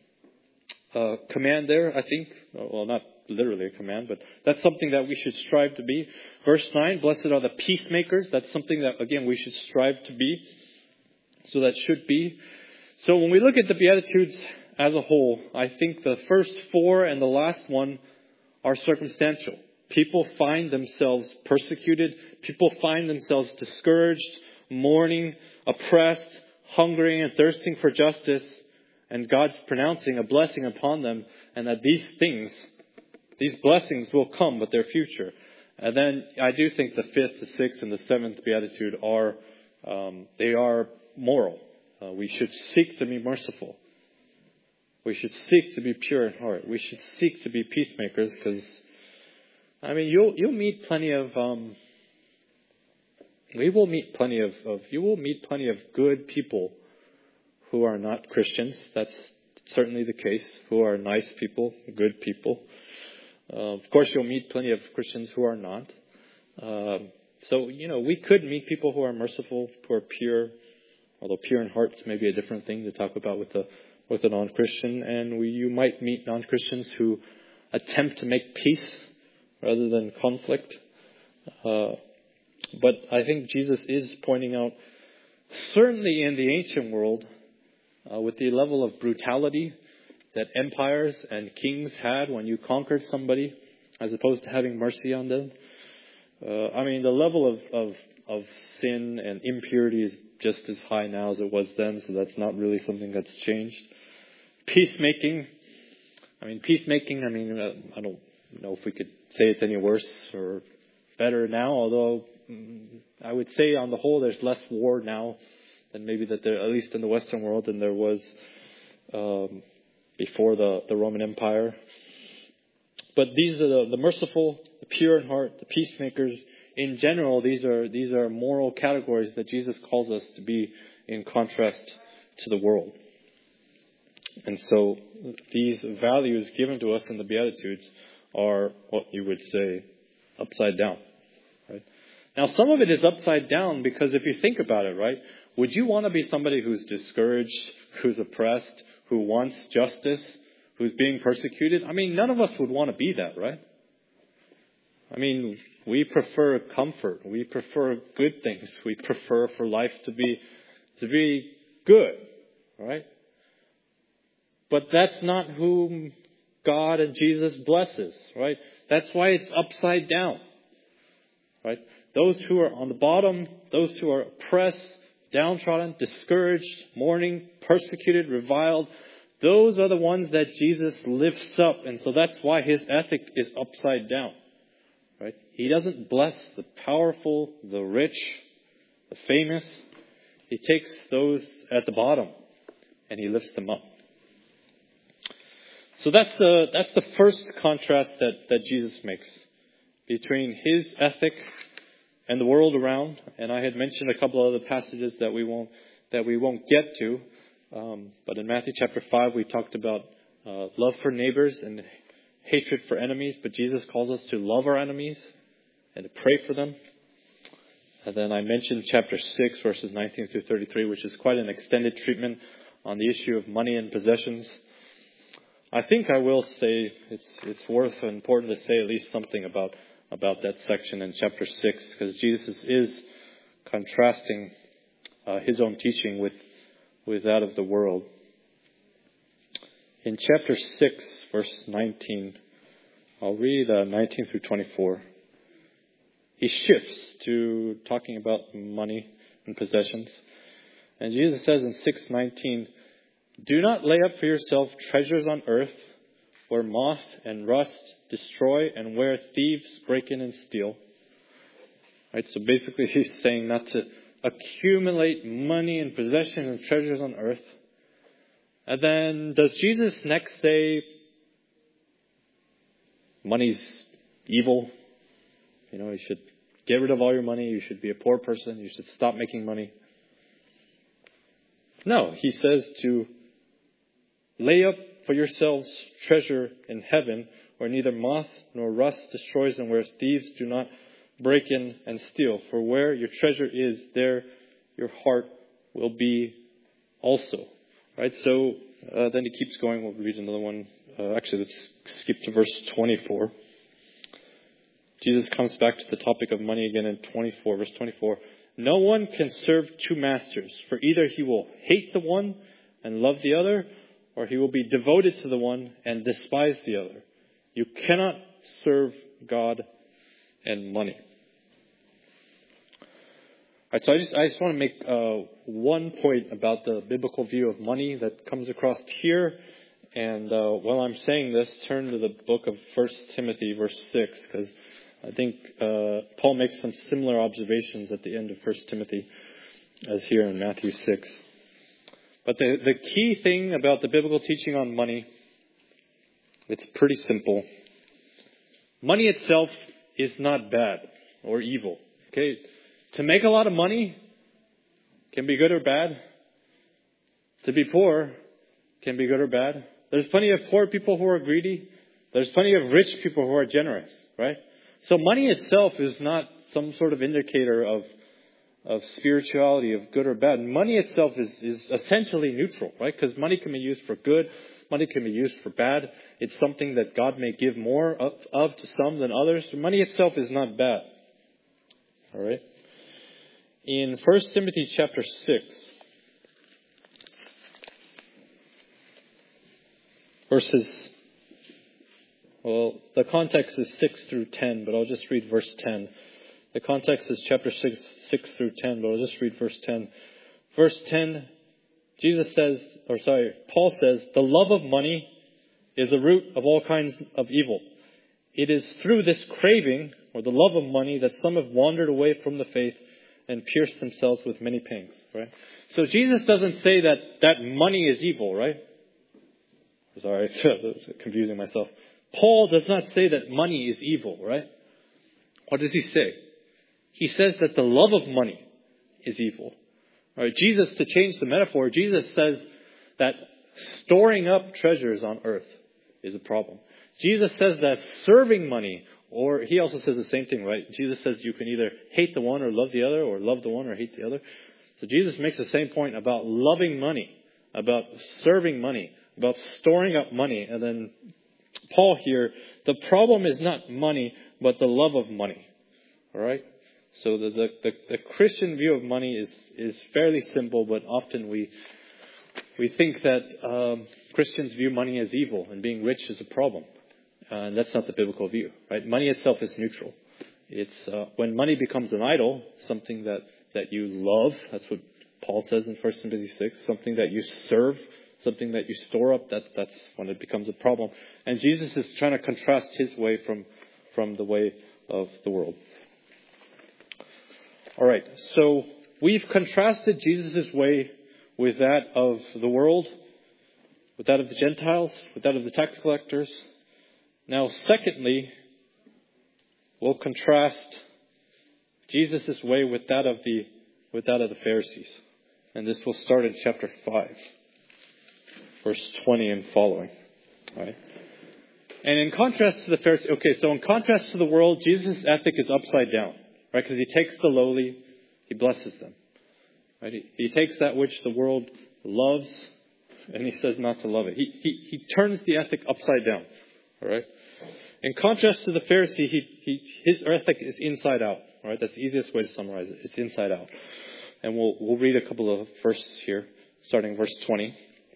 command there, I think. Well, not literally a command, but that's something that we should strive to be. Verse 9, blessed are the peacemakers. That's something that, again, we should strive to be. So that should be. So when we look at the Beatitudes as a whole, I think the first four and the last one are circumstantial. People find themselves persecuted. People find themselves discouraged, mourning, oppressed, hungering and thirsting for justice. And God's pronouncing a blessing upon them, and that these blessings will come, but they're future. And then I do think the fifth, the sixth, and the seventh beatitude are moral. We should seek to be merciful. We should seek to be pure in heart. We should seek to be peacemakers, because you'll meet plenty of you will meet plenty of good people who are not Christians. That's certainly the case. Who are nice people, good people. Of course, you'll meet plenty of Christians who are not. So we could meet people who are merciful, who are pure. Although pure in hearts may be a different thing to talk about with a non-Christian. And you might meet non-Christians who attempt to make peace rather than conflict. But I think Jesus is pointing out, certainly in the ancient world, with the level of brutality that empires and kings had when you conquered somebody, as opposed to having mercy on them. The level of sin and impurity is just as high now as it was then, so that's not really something that's changed. Peacemaking, I mean, peacemaking, I don't know if we could say it's any worse or better now, although I would say on the whole there's less war now than maybe that there, at least in the Western world, than there was before the Roman Empire. But these are the merciful, the pure in heart, the peacemakers. In general, these are moral categories that Jesus calls us to be in contrast to the world. And so these values given to us in the Beatitudes are what you would say upside down. Right? Now, some of it is upside down because if you think about it, right, would you want to be somebody who's discouraged, who's oppressed, who wants justice, who's being persecuted? I mean, none of us would want to be that, right? I mean, we prefer comfort. We prefer good things. We prefer for life to be good, right? But that's not whom God and Jesus blesses, right? That's why it's upside down, right? Those who are on the bottom, those who are oppressed, downtrodden, discouraged, mourning, persecuted, reviled, those are the ones that Jesus lifts up. And so that's why his ethic is upside down, right? He doesn't bless the powerful, the rich, the famous. He takes those at the bottom and he lifts them up. So that's the first contrast that Jesus makes between his ethic and the world around. And I had mentioned a couple of other passages that we won't get to. But in Matthew chapter 5, we talked about love for neighbors and hatred for enemies. But Jesus calls us to love our enemies and to pray for them. And then I mentioned chapter 6, verses 19 through 33, which is quite an extended treatment on the issue of money and possessions. I think I will say it's worth and important to say at least something about that section in chapter 6, because Jesus is contrasting his own teaching with that of the world. In chapter 6, verse 19, I'll read 19 through 24. He shifts to talking about money and possessions. And Jesus says in 6:19, "Do not lay up for yourself treasures on earth, where moth and rust destroy and where thieves break in and steal." Right? So basically he's saying not to accumulate money and possession and treasures on earth. And then does Jesus next say money's evil? You should get rid of all your money. You should be a poor person. You should stop making money. No, he says to lay up for yourselves treasure in heaven, where neither moth nor rust destroys and where thieves do not break in and steal. For where your treasure is, there your heart will be also. Right? So then he keeps going. We'll read another one. Actually, let's skip to verse 24. Jesus comes back to the topic of money again in 24, verse 24. "No one can serve two masters, for either he will hate the one and love the other, or he will be devoted to the one and despise the other. You cannot serve God and money." All right, so I just want to make one point about the biblical view of money that comes across here. And while I'm saying this, turn to the book of 1 Timothy, verse 6, because I think Paul makes some similar observations at the end of 1 Timothy as here in Matthew 6. But the key thing about the biblical teaching on money, it's pretty simple. Money itself is not bad or evil. Okay, to make a lot of money can be good or bad. To be poor can be good or bad. There's plenty of poor people who are greedy. There's plenty of rich people who are generous, right? So money itself is not some sort of indicator of spirituality, of good or bad. Money itself is essentially neutral, right? Because money can be used for good. Money can be used for bad. It's something that God may give more of to some than others. So money itself is not bad. All right. In 1 Timothy chapter 6, the context is 6 through 10, but I'll just read verse 10. The context is chapter 6 through 10, but I'll just read verse 10. Verse 10, Paul says, "The love of money is the root of all kinds of evil. It is through this craving or the love of money that some have wandered away from the faith and pierced themselves with many pangs, right? So Jesus doesn't say that money is evil, right? Sorry, confusing myself. Paul does not say that money is evil, right? What does he say? He says that the love of money is evil. Right? Jesus, to change the metaphor, Jesus says that storing up treasures on earth is a problem. Jesus says that serving money, or he also says the same thing, right? Jesus says you can either hate the one or love the other, or love the one or hate the other. So Jesus makes the same point about loving money, about serving money, about storing up money. And then Paul here, the problem is not money, but the love of money. All right? So the Christian view of money is fairly simple, but often we think that Christians view money as evil and being rich is a problem. And that's not the biblical view, right? Money itself is neutral. It's when money becomes an idol, something that you love, that's what Paul says in 1 Timothy 6, something that you serve, something that you store up, that's when it becomes a problem. And Jesus is trying to contrast his way from the way of the world. All right, so we've contrasted Jesus' way with that of the world, with that of the Gentiles, with that of the tax collectors. Now, secondly, we'll contrast Jesus' way with that of the Pharisees. And this will start in chapter 5, verse 20 and following. All right. And in contrast to the Pharisees, so in contrast to the world, Jesus' ethic is upside down. Right, because he takes the lowly, he blesses them. Right, he takes that which the world loves, and he says not to love it. He turns the ethic upside down. All right. In contrast to the Pharisee, his ethic is inside out. All right, that's the easiest way to summarize it. It's inside out. And we'll read a couple of verses here, starting verse 20.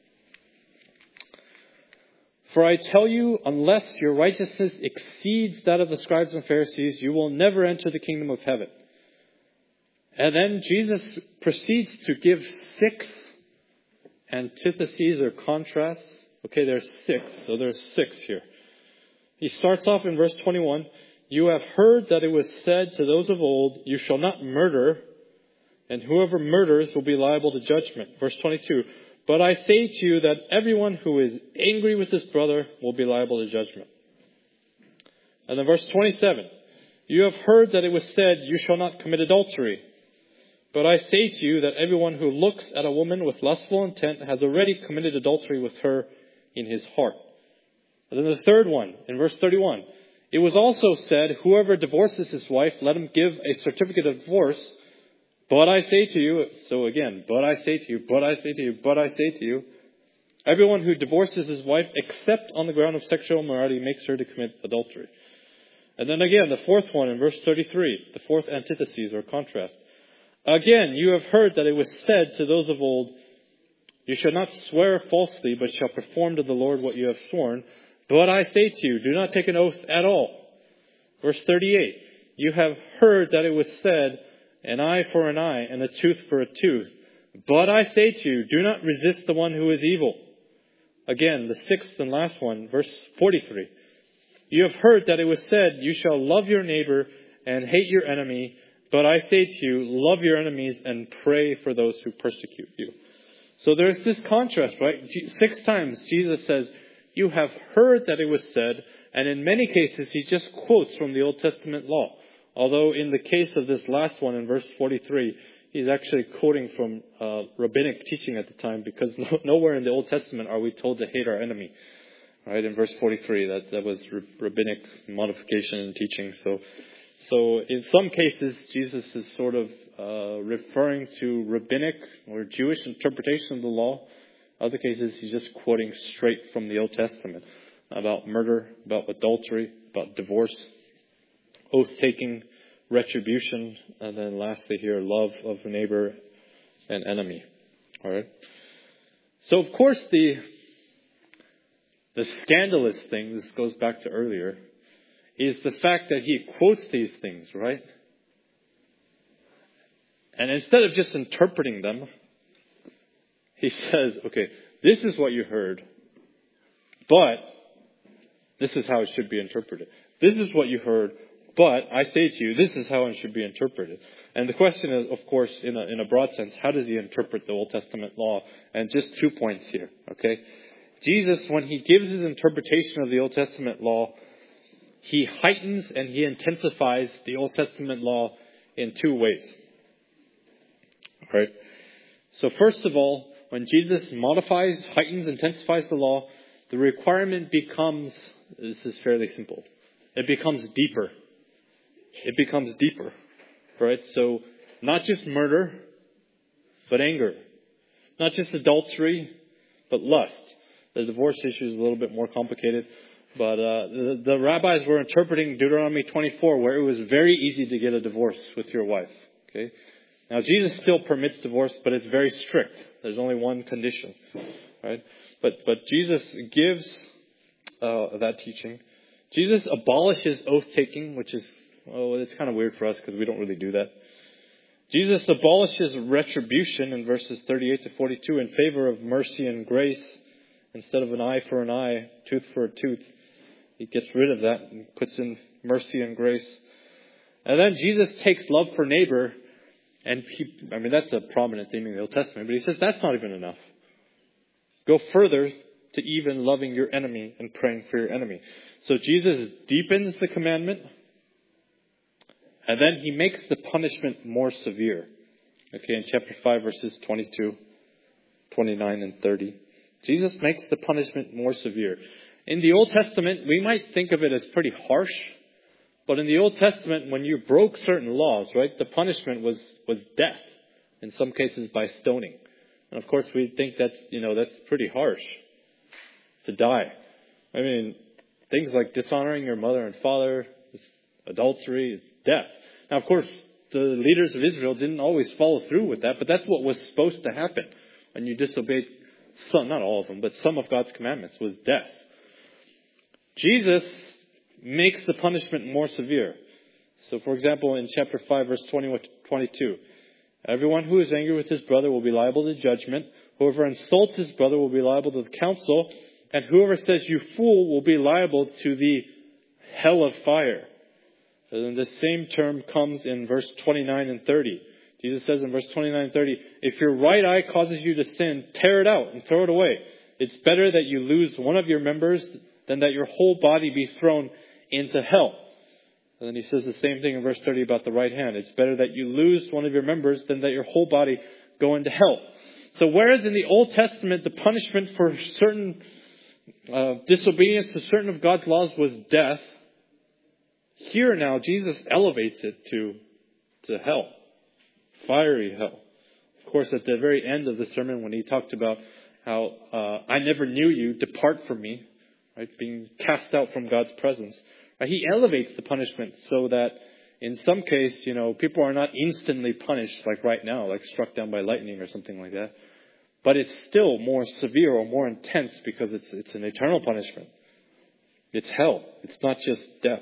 For I tell you, unless your righteousness exceeds that of the scribes and Pharisees, you will never enter the kingdom of heaven. And then Jesus proceeds to give 6 antitheses or contrasts. Okay, there's 6. So there's 6 here. He starts off in verse 21. You have heard that it was said to those of old, you shall not murder, and whoever murders will be liable to judgment. Verse 22. But I say to you that everyone who is angry with his brother will be liable to judgment. And then verse 27. You have heard that it was said, you shall not commit adultery. But I say to you that everyone who looks at a woman with lustful intent has already committed adultery with her in his heart. And then the third one, in verse 31. It was also said, whoever divorces his wife, let him give a certificate of divorce. But I say to you, so again, but I say to you, but I say to you, but I say to you, everyone who divorces his wife except on the ground of sexual immorality makes her to commit adultery. And then again, the fourth one in verse 33, the fourth antithesis or contrast. Again, you have heard that it was said to those of old, you shall not swear falsely, but shall perform to the Lord what you have sworn. But I say to you, do not take an oath at all. Verse 38, you have heard that it was said, an eye for an eye and a tooth for a tooth. But I say to you, do not resist the one who is evil. Again, the sixth and last one, verse 43. You have heard that it was said, you shall love your neighbor and hate your enemy. But I say to you, love your enemies and pray for those who persecute you. So there's this contrast, right? 6 times Jesus says, you have heard that it was said. And in many cases, he just quotes from the Old Testament law. Although in the case of this last one in verse 43, he's actually quoting from rabbinic teaching at the time, because nowhere in the Old Testament are we told to hate our enemy. Right, in verse 43, that was rabbinic modification in teaching. So in some cases, Jesus is sort of referring to rabbinic or Jewish interpretation of the law. Other cases, he's just quoting straight from the Old Testament about murder, about adultery, about divorce, oath-taking, retribution, and then lastly here, love of neighbor and enemy. All right. So of course the scandalous thing, this goes back to earlier, is the fact that he quotes these things, right? And instead of just interpreting them, he says, okay, this is what you heard, but This is how it should be interpreted. This is what you heard, but I say to you, this is how it should be interpreted. And the question is, of course, in a broad sense, how does he interpret the Old Testament law? And just 2 points here, okay? Jesus, when he gives his interpretation of the Old Testament law, he heightens and he intensifies the Old Testament law in 2 ways. All right? So first of all, when Jesus modifies, heightens, intensifies the law, the requirement becomes, this is fairly simple, it becomes deeper. It becomes deeper. Right? So not just murder, but anger. Not just adultery, but lust. The divorce issue is a little bit more complicated. But the rabbis were interpreting Deuteronomy 24, where it was very easy to get a divorce with your wife. Okay. Now Jesus still permits divorce, but it's very strict. There's only one condition, right? But Jesus gives that teaching. Jesus abolishes oath taking, which is it's kind of weird for us because we don't really do that. Jesus abolishes retribution in verses 38 to 42 in favor of mercy and grace. Instead of an eye for an eye, tooth for a tooth, he gets rid of that and puts in mercy and grace. And then Jesus takes love for neighbor, and that's a prominent theme in the Old Testament, but he says that's not even enough. Go further to even loving your enemy and praying for your enemy. So Jesus deepens the commandment, and then he makes the punishment more severe. Okay, in chapter 5, verses 22, 29, and 30. Jesus makes the punishment more severe. In the Old Testament, we might think of it as pretty harsh. But in the Old Testament, when you broke certain laws, right, the punishment was death. In some cases by stoning. And of course, we think that's pretty harsh. To die. I mean, things like dishonoring your mother and father, adultery, it's death. Now, of course, the leaders of Israel didn't always follow through with that, but that's what was supposed to happen when you disobeyed some, not all of them, but some of God's commandments, was death. Jesus makes the punishment more severe. So, for example, in chapter 5, verse 21 to 22, everyone who is angry with his brother will be liable to judgment. Whoever insults his brother will be liable to the council. And whoever says, you fool, will be liable to the hell of fire. So then the same term comes in verse 29 and 30. Jesus says in verse 29 and 30, if your right eye causes you to sin, tear it out and throw it away. It's better that you lose one of your members than that your whole body be thrown into hell. And then he says the same thing in verse 30 about the right hand. It's better that you lose one of your members than that your whole body go into hell. So whereas in the Old Testament, the punishment for certain disobedience to certain of God's laws was death, here now Jesus elevates it to hell. Fiery hell. Of course, at the very end of the sermon when he talked about how I never knew you, depart from me, right, being cast out from God's presence. Right? He elevates the punishment so that in some case, people are not instantly punished like right now, like struck down by lightning or something like that. But it's still more severe or more intense because it's an eternal punishment. It's hell. It's not just death.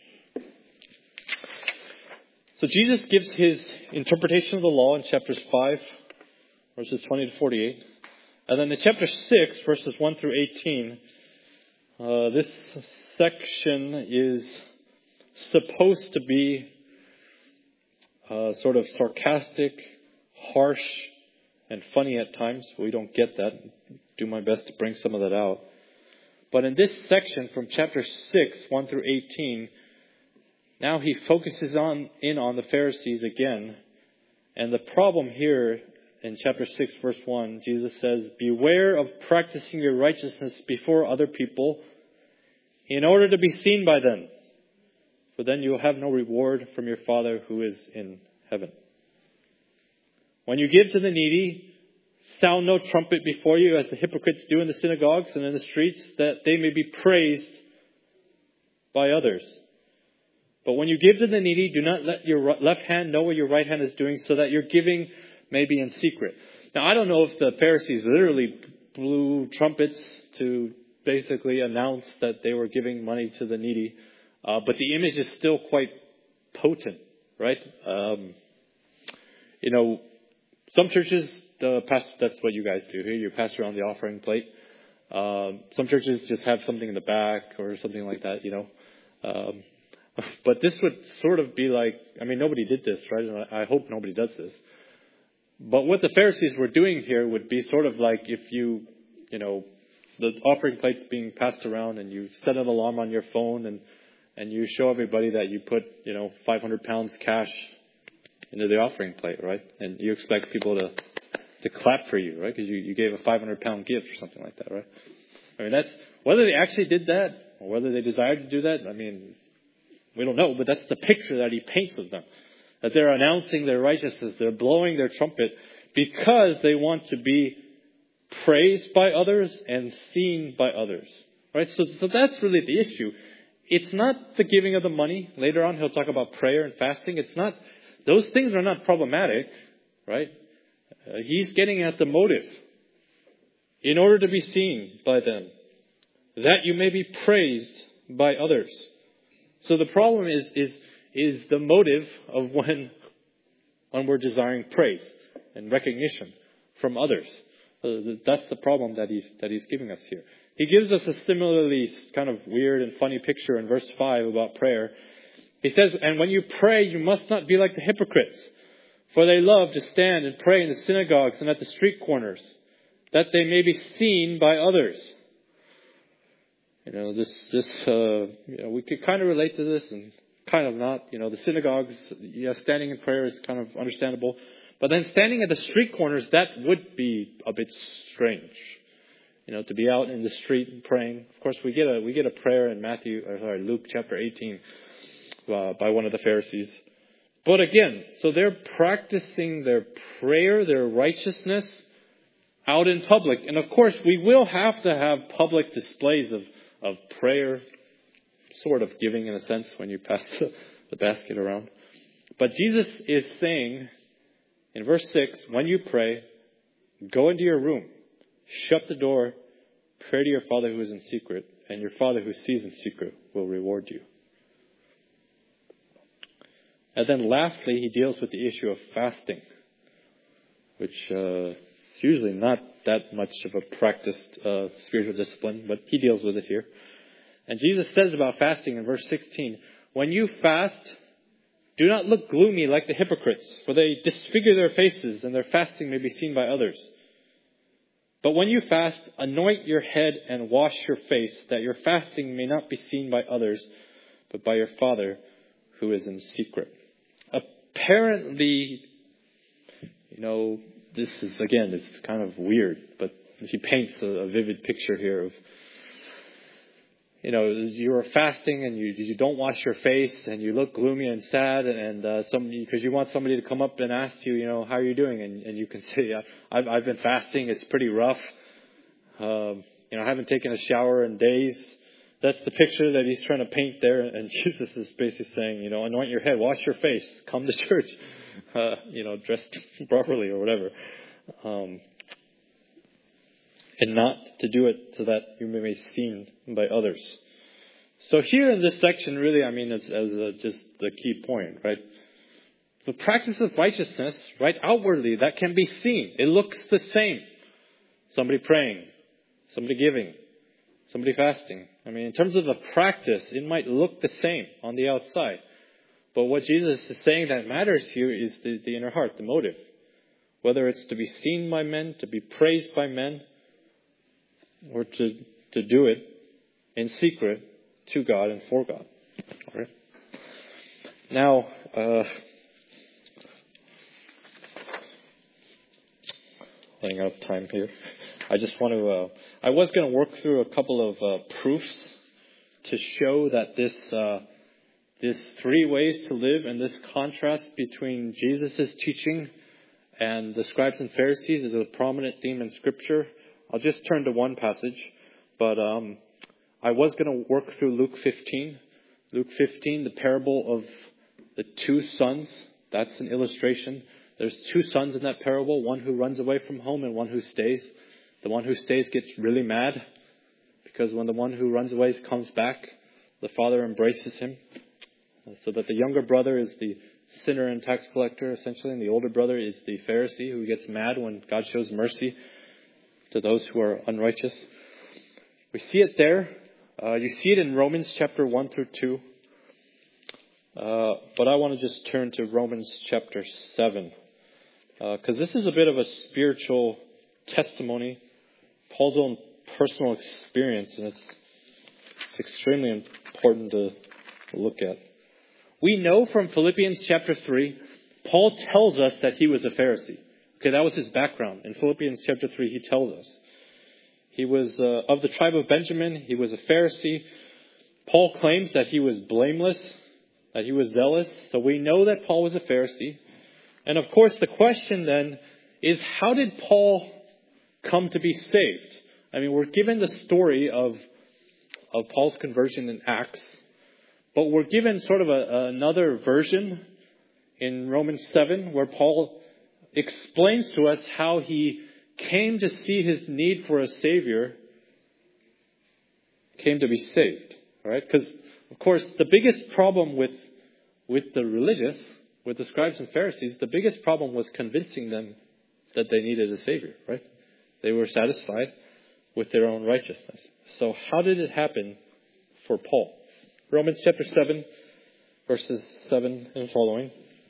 So Jesus gives his interpretation of the law in chapters 5, verses 20 to 48. And then in chapter 6, verses 1 through 18, this section is supposed to be sort of sarcastic, harsh, and funny at times. We don't get that. Do my best to bring some of that out. But in this section from chapter 6, 1 through 18, now he focuses in on the Pharisees again. And the problem here in chapter 6, verse 1, Jesus says, beware of practicing your righteousness before other people in order to be seen by them. For then you will have no reward from your Father who is in heaven. When you give to the needy, sound no trumpet before you as the hypocrites do in the synagogues and in the streets, that they may be praised by others. But when you give to the needy, do not let your left hand know what your right hand is doing, so that your giving may be in secret. Now, I don't know if the Pharisees literally blew trumpets to basically announce that they were giving money to the needy. But the image is still quite potent, right? Some churches, that's what you guys do here. You pass around the offering plate. Some churches just have something in the back or something like that, But this would sort of be like, nobody did this, right? And I hope nobody does this. But what the Pharisees were doing here would be sort of like if the offering plate's being passed around and you set an alarm on your phone and you show everybody that you put, 500 pounds cash into the offering plate, right? And you expect people to clap for you, right? Because you gave a 500-pound gift or something like that, right? That's, whether they actually did that or whether they desired to do that, we don't know, but that's the picture that he paints of them. That they're announcing their righteousness, they're blowing their trumpet because they want to be praised by others and seen by others. Right? So that's really the issue. It's not the giving of the money. Later on he'll talk about prayer and fasting. It's not, those things are not problematic, right? He's getting at the motive. In order to be seen by them, that you may be praised by others. So the problem is the motive of when we're desiring praise and recognition from others. That's the problem that he's giving us here. He gives us a similarly kind of weird and funny picture in verse 5 about prayer. He says, and when you pray, you must not be like the hypocrites, for they love to stand and pray in the synagogues and at the street corners, that they may be seen by others. We could kind of relate to this and kind of not. The synagogues, standing in prayer is kind of understandable. But then standing at the street corners, that would be a bit strange. To be out in the street and praying. Of course, we get a prayer in Luke chapter 18 by one of the Pharisees. But again, so they're practicing their prayer, their righteousness out in public. And of course, we will have to have public displays of prayer, sort of giving in a sense when you pass the basket around. But Jesus is saying in verse 6, when you pray, go into your room, shut the door, pray to your Father who is in secret, and your Father who sees in secret will reward you. And then lastly, he deals with the issue of fasting, which is usually not that much of a practiced spiritual discipline, but he deals with it here. And Jesus says about fasting in verse 16, when you fast, do not look gloomy like the hypocrites, for they disfigure their faces, and their fasting may be seen by others. But when you fast, anoint your head and wash your face, that your fasting may not be seen by others, but by your Father who is in secret. Apparently, this is, again, it's kind of weird, but he paints a vivid picture here of, you're fasting and you don't wash your face and you look gloomy and sad and because you want somebody to come up and ask you, how are you doing? And you can say, I've been fasting. It's pretty rough. I haven't taken a shower in days. That's the picture that he's trying to paint there. And Jesus is basically saying, anoint your head, wash your face, come to church, dressed properly or whatever. And not to do it so that you may be seen by others. So here in this section, really, as just the key point, right? The practice of righteousness, right, outwardly, that can be seen. It looks the same. Somebody praying, somebody giving, somebody fasting. In terms of the practice, it might look the same on the outside. But what Jesus is saying that matters here is the inner heart, the motive. Whether it's to be seen by men, to be praised by men, or to do it in secret to God and for God. All right. Now, running out of time here. I just want to. I was going to work through a couple of proofs to show that this three ways to live and this contrast between Jesus' teaching and the scribes and Pharisees is a prominent theme in Scripture. I'll just turn to one passage, but I was going to work through Luke 15. Luke 15, the parable of the two sons. That's an illustration. There's two sons in that parable, one who runs away from home and one who stays. The one who stays gets really mad because when the one who runs away comes back, the father embraces him. So that the younger brother is the sinner and tax collector, essentially, and the older brother is the Pharisee who gets mad when God shows mercy to those who are unrighteous. We see it there. You see it in Romans chapter 1 through 2. But I want to just turn to Romans chapter 7. Because this is a bit of a spiritual testimony, Paul's own personal experience, and it's extremely important to look at. We know from Philippians chapter 3, Paul tells us that he was a Pharisee. Okay, that was his background. In Philippians chapter 3, he tells us. He was of the tribe of Benjamin. He was a Pharisee. Paul claims that he was blameless, that he was zealous. So we know that Paul was a Pharisee. And of course, the question then is, how did Paul come to be saved? I mean, we're given the story of Paul's conversion in Acts, but we're given sort of another version in Romans 7 where Paul explains to us how he came to see his need for a Savior, came to be saved. All right? Because, of course, the biggest problem with the religious, with the scribes and Pharisees, the biggest problem was convincing them that they needed a Savior, right? They were satisfied with their own righteousness. So how did it happen for Paul? Romans chapter 7, verses 7 and following.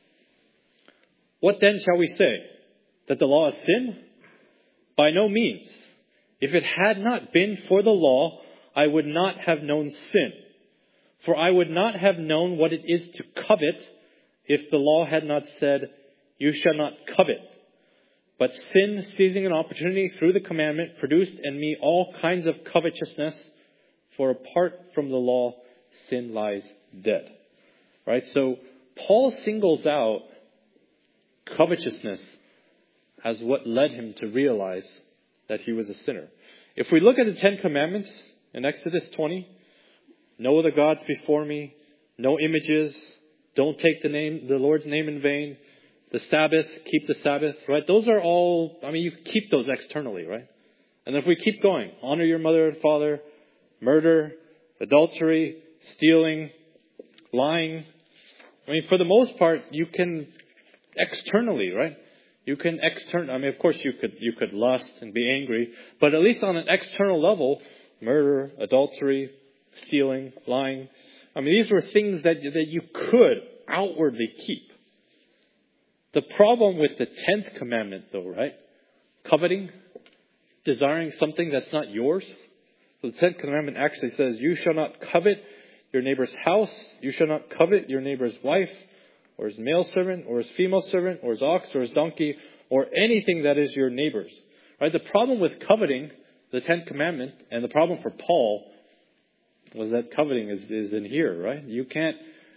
What then shall we say? That the law is sin? By no means. If it had not been for the law, I would not have known sin. For I would not have known what it is to covet if the law had not said, you shall not covet. But sin, seizing an opportunity through the commandment, produced in me all kinds of covetousness. For apart from the law, sin lies dead. Right? So Paul singles out covetousness as what led him to realize that he was a sinner. If we look at the 10 Commandments in Exodus 20, no other gods before me, no images, don't take the Lord's name in vain, the Sabbath, keep the Sabbath, right? Those are all, you keep those externally, right? And if we keep going, honor your mother and father, murder, adultery, stealing, lying. For the most part, you can externally, right? You can of course you could lust and be angry, but at least on an external level, murder, adultery, stealing, lying. These were things that you could outwardly keep. The problem with the 10th commandment though, right? Coveting, desiring something that's not yours. So the 10th commandment actually says, you shall not covet your neighbor's house, you shall not covet your neighbor's wife, or his male servant, or his female servant, or his ox, or his donkey, or anything that is your neighbor's. Right? The problem with coveting, the 10th commandment, and the problem for Paul was that coveting is in here, right? You can't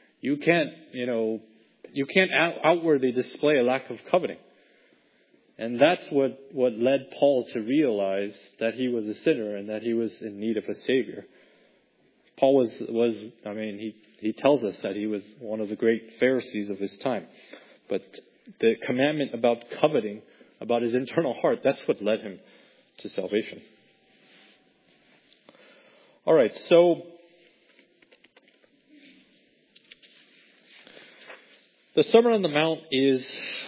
outwardly display a lack of coveting. And that's what led Paul to realize that he was a sinner and that he was in need of a Savior. Paul he tells us that he was one of the great Pharisees of his time. But the commandment about coveting, about his internal heart, that's what led him to salvation. All right, so the Sermon on the Mount is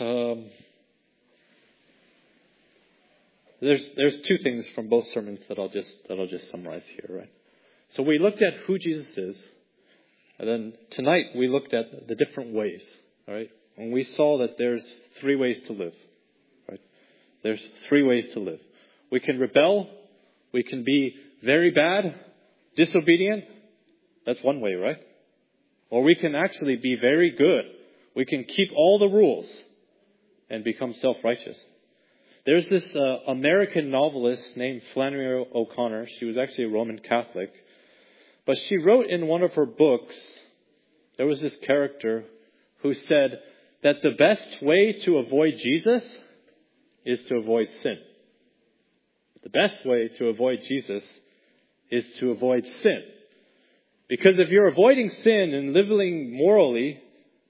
there's two things from both sermons that I'll just summarize here, right? So we looked at who Jesus is, and then tonight we looked at the different ways, all right? And we saw that there's 3 ways to live, right? There's 3 ways to live. We can rebel, we can be very bad, disobedient. That's one way, right? Or we can actually be very good. We can keep all the rules and become self-righteous. There's this American novelist named Flannery O'Connor. She was actually a Roman Catholic. But she wrote in one of her books, there was this character who said that the best way to avoid Jesus is to avoid sin. The best way to avoid Jesus is to avoid sin. Because if you're avoiding sin and living morally,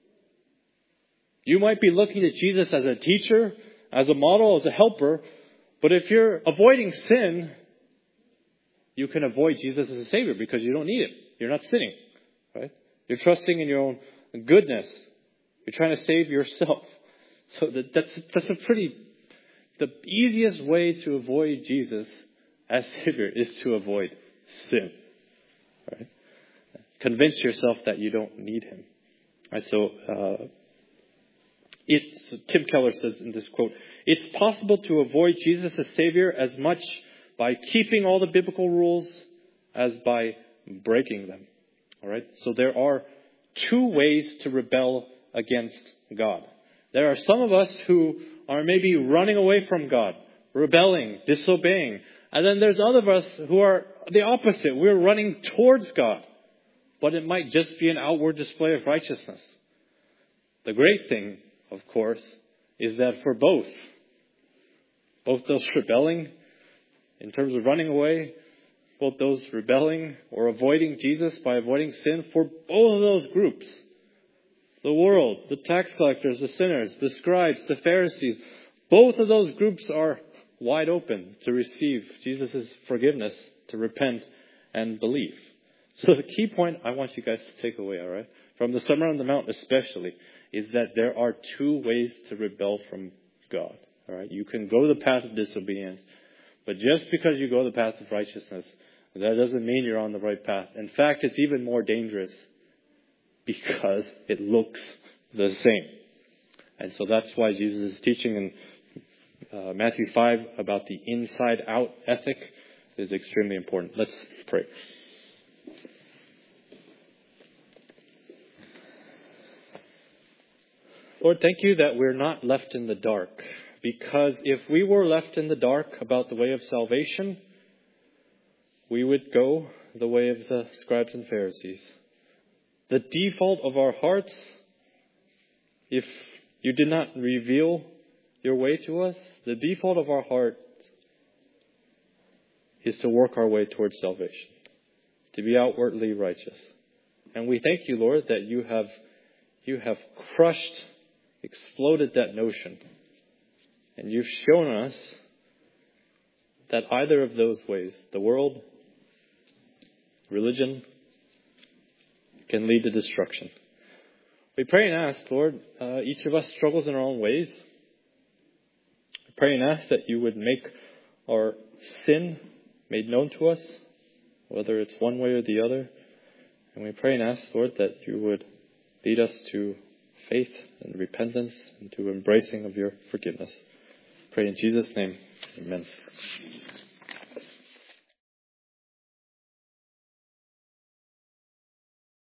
you might be looking at Jesus as a teacher, as a model, as a helper. But if you're avoiding sin, you can avoid Jesus as a Savior because you don't need Him. You're not sinning, right? You're trusting in your own goodness. You're trying to save yourself. So that's the easiest way to avoid Jesus as Savior is to avoid sin. Right? Convince yourself that you don't need him. Right? So Tim Keller says in this quote, it's possible to avoid Jesus as Savior as much by keeping all the biblical rules as by breaking them. All right? So there are two ways to rebel against God. There are some of us who are maybe running away from God, rebelling, disobeying. And then there's other of us who are the opposite. We're running towards God. But it might just be an outward display of righteousness. The great thing, of course, is that for both those rebelling, in terms of running away, both those rebelling or avoiding Jesus by avoiding sin, for both of those groups, the world, the tax collectors, the sinners, the scribes, the Pharisees, both of those groups are wide open to receive Jesus' forgiveness, to repent and believe. So the key point I want you guys to take away, all right, from the Sermon on the Mount especially, is that there are two ways to rebel from God. All right, you can go the path of disobedience, but just because you go the path of righteousness, that doesn't mean you're on the right path. In fact, it's even more dangerous because it looks the same. And so that's why Jesus is teaching in Matthew 5 about the inside-out ethic is extremely important. Let's pray. Lord, thank you that we're not left in the dark. Because if we were left in the dark about the way of salvation, we would go the way of the scribes and Pharisees. The default of our hearts, if you did not reveal your way to us, the default of our heart is to work our way towards salvation, to be outwardly righteous. And we thank you, Lord, that you have crushed, exploded that notion. And you've shown us that either of those ways, the world, religion, can lead to destruction. We pray and ask, Lord, each of us struggles in our own ways. We pray and ask that you would make our sin made known to us, whether it's one way or the other. And we pray and ask, Lord, that you would lead us to faith and repentance and to embracing of your forgiveness. Pray in Jesus' name. Amen.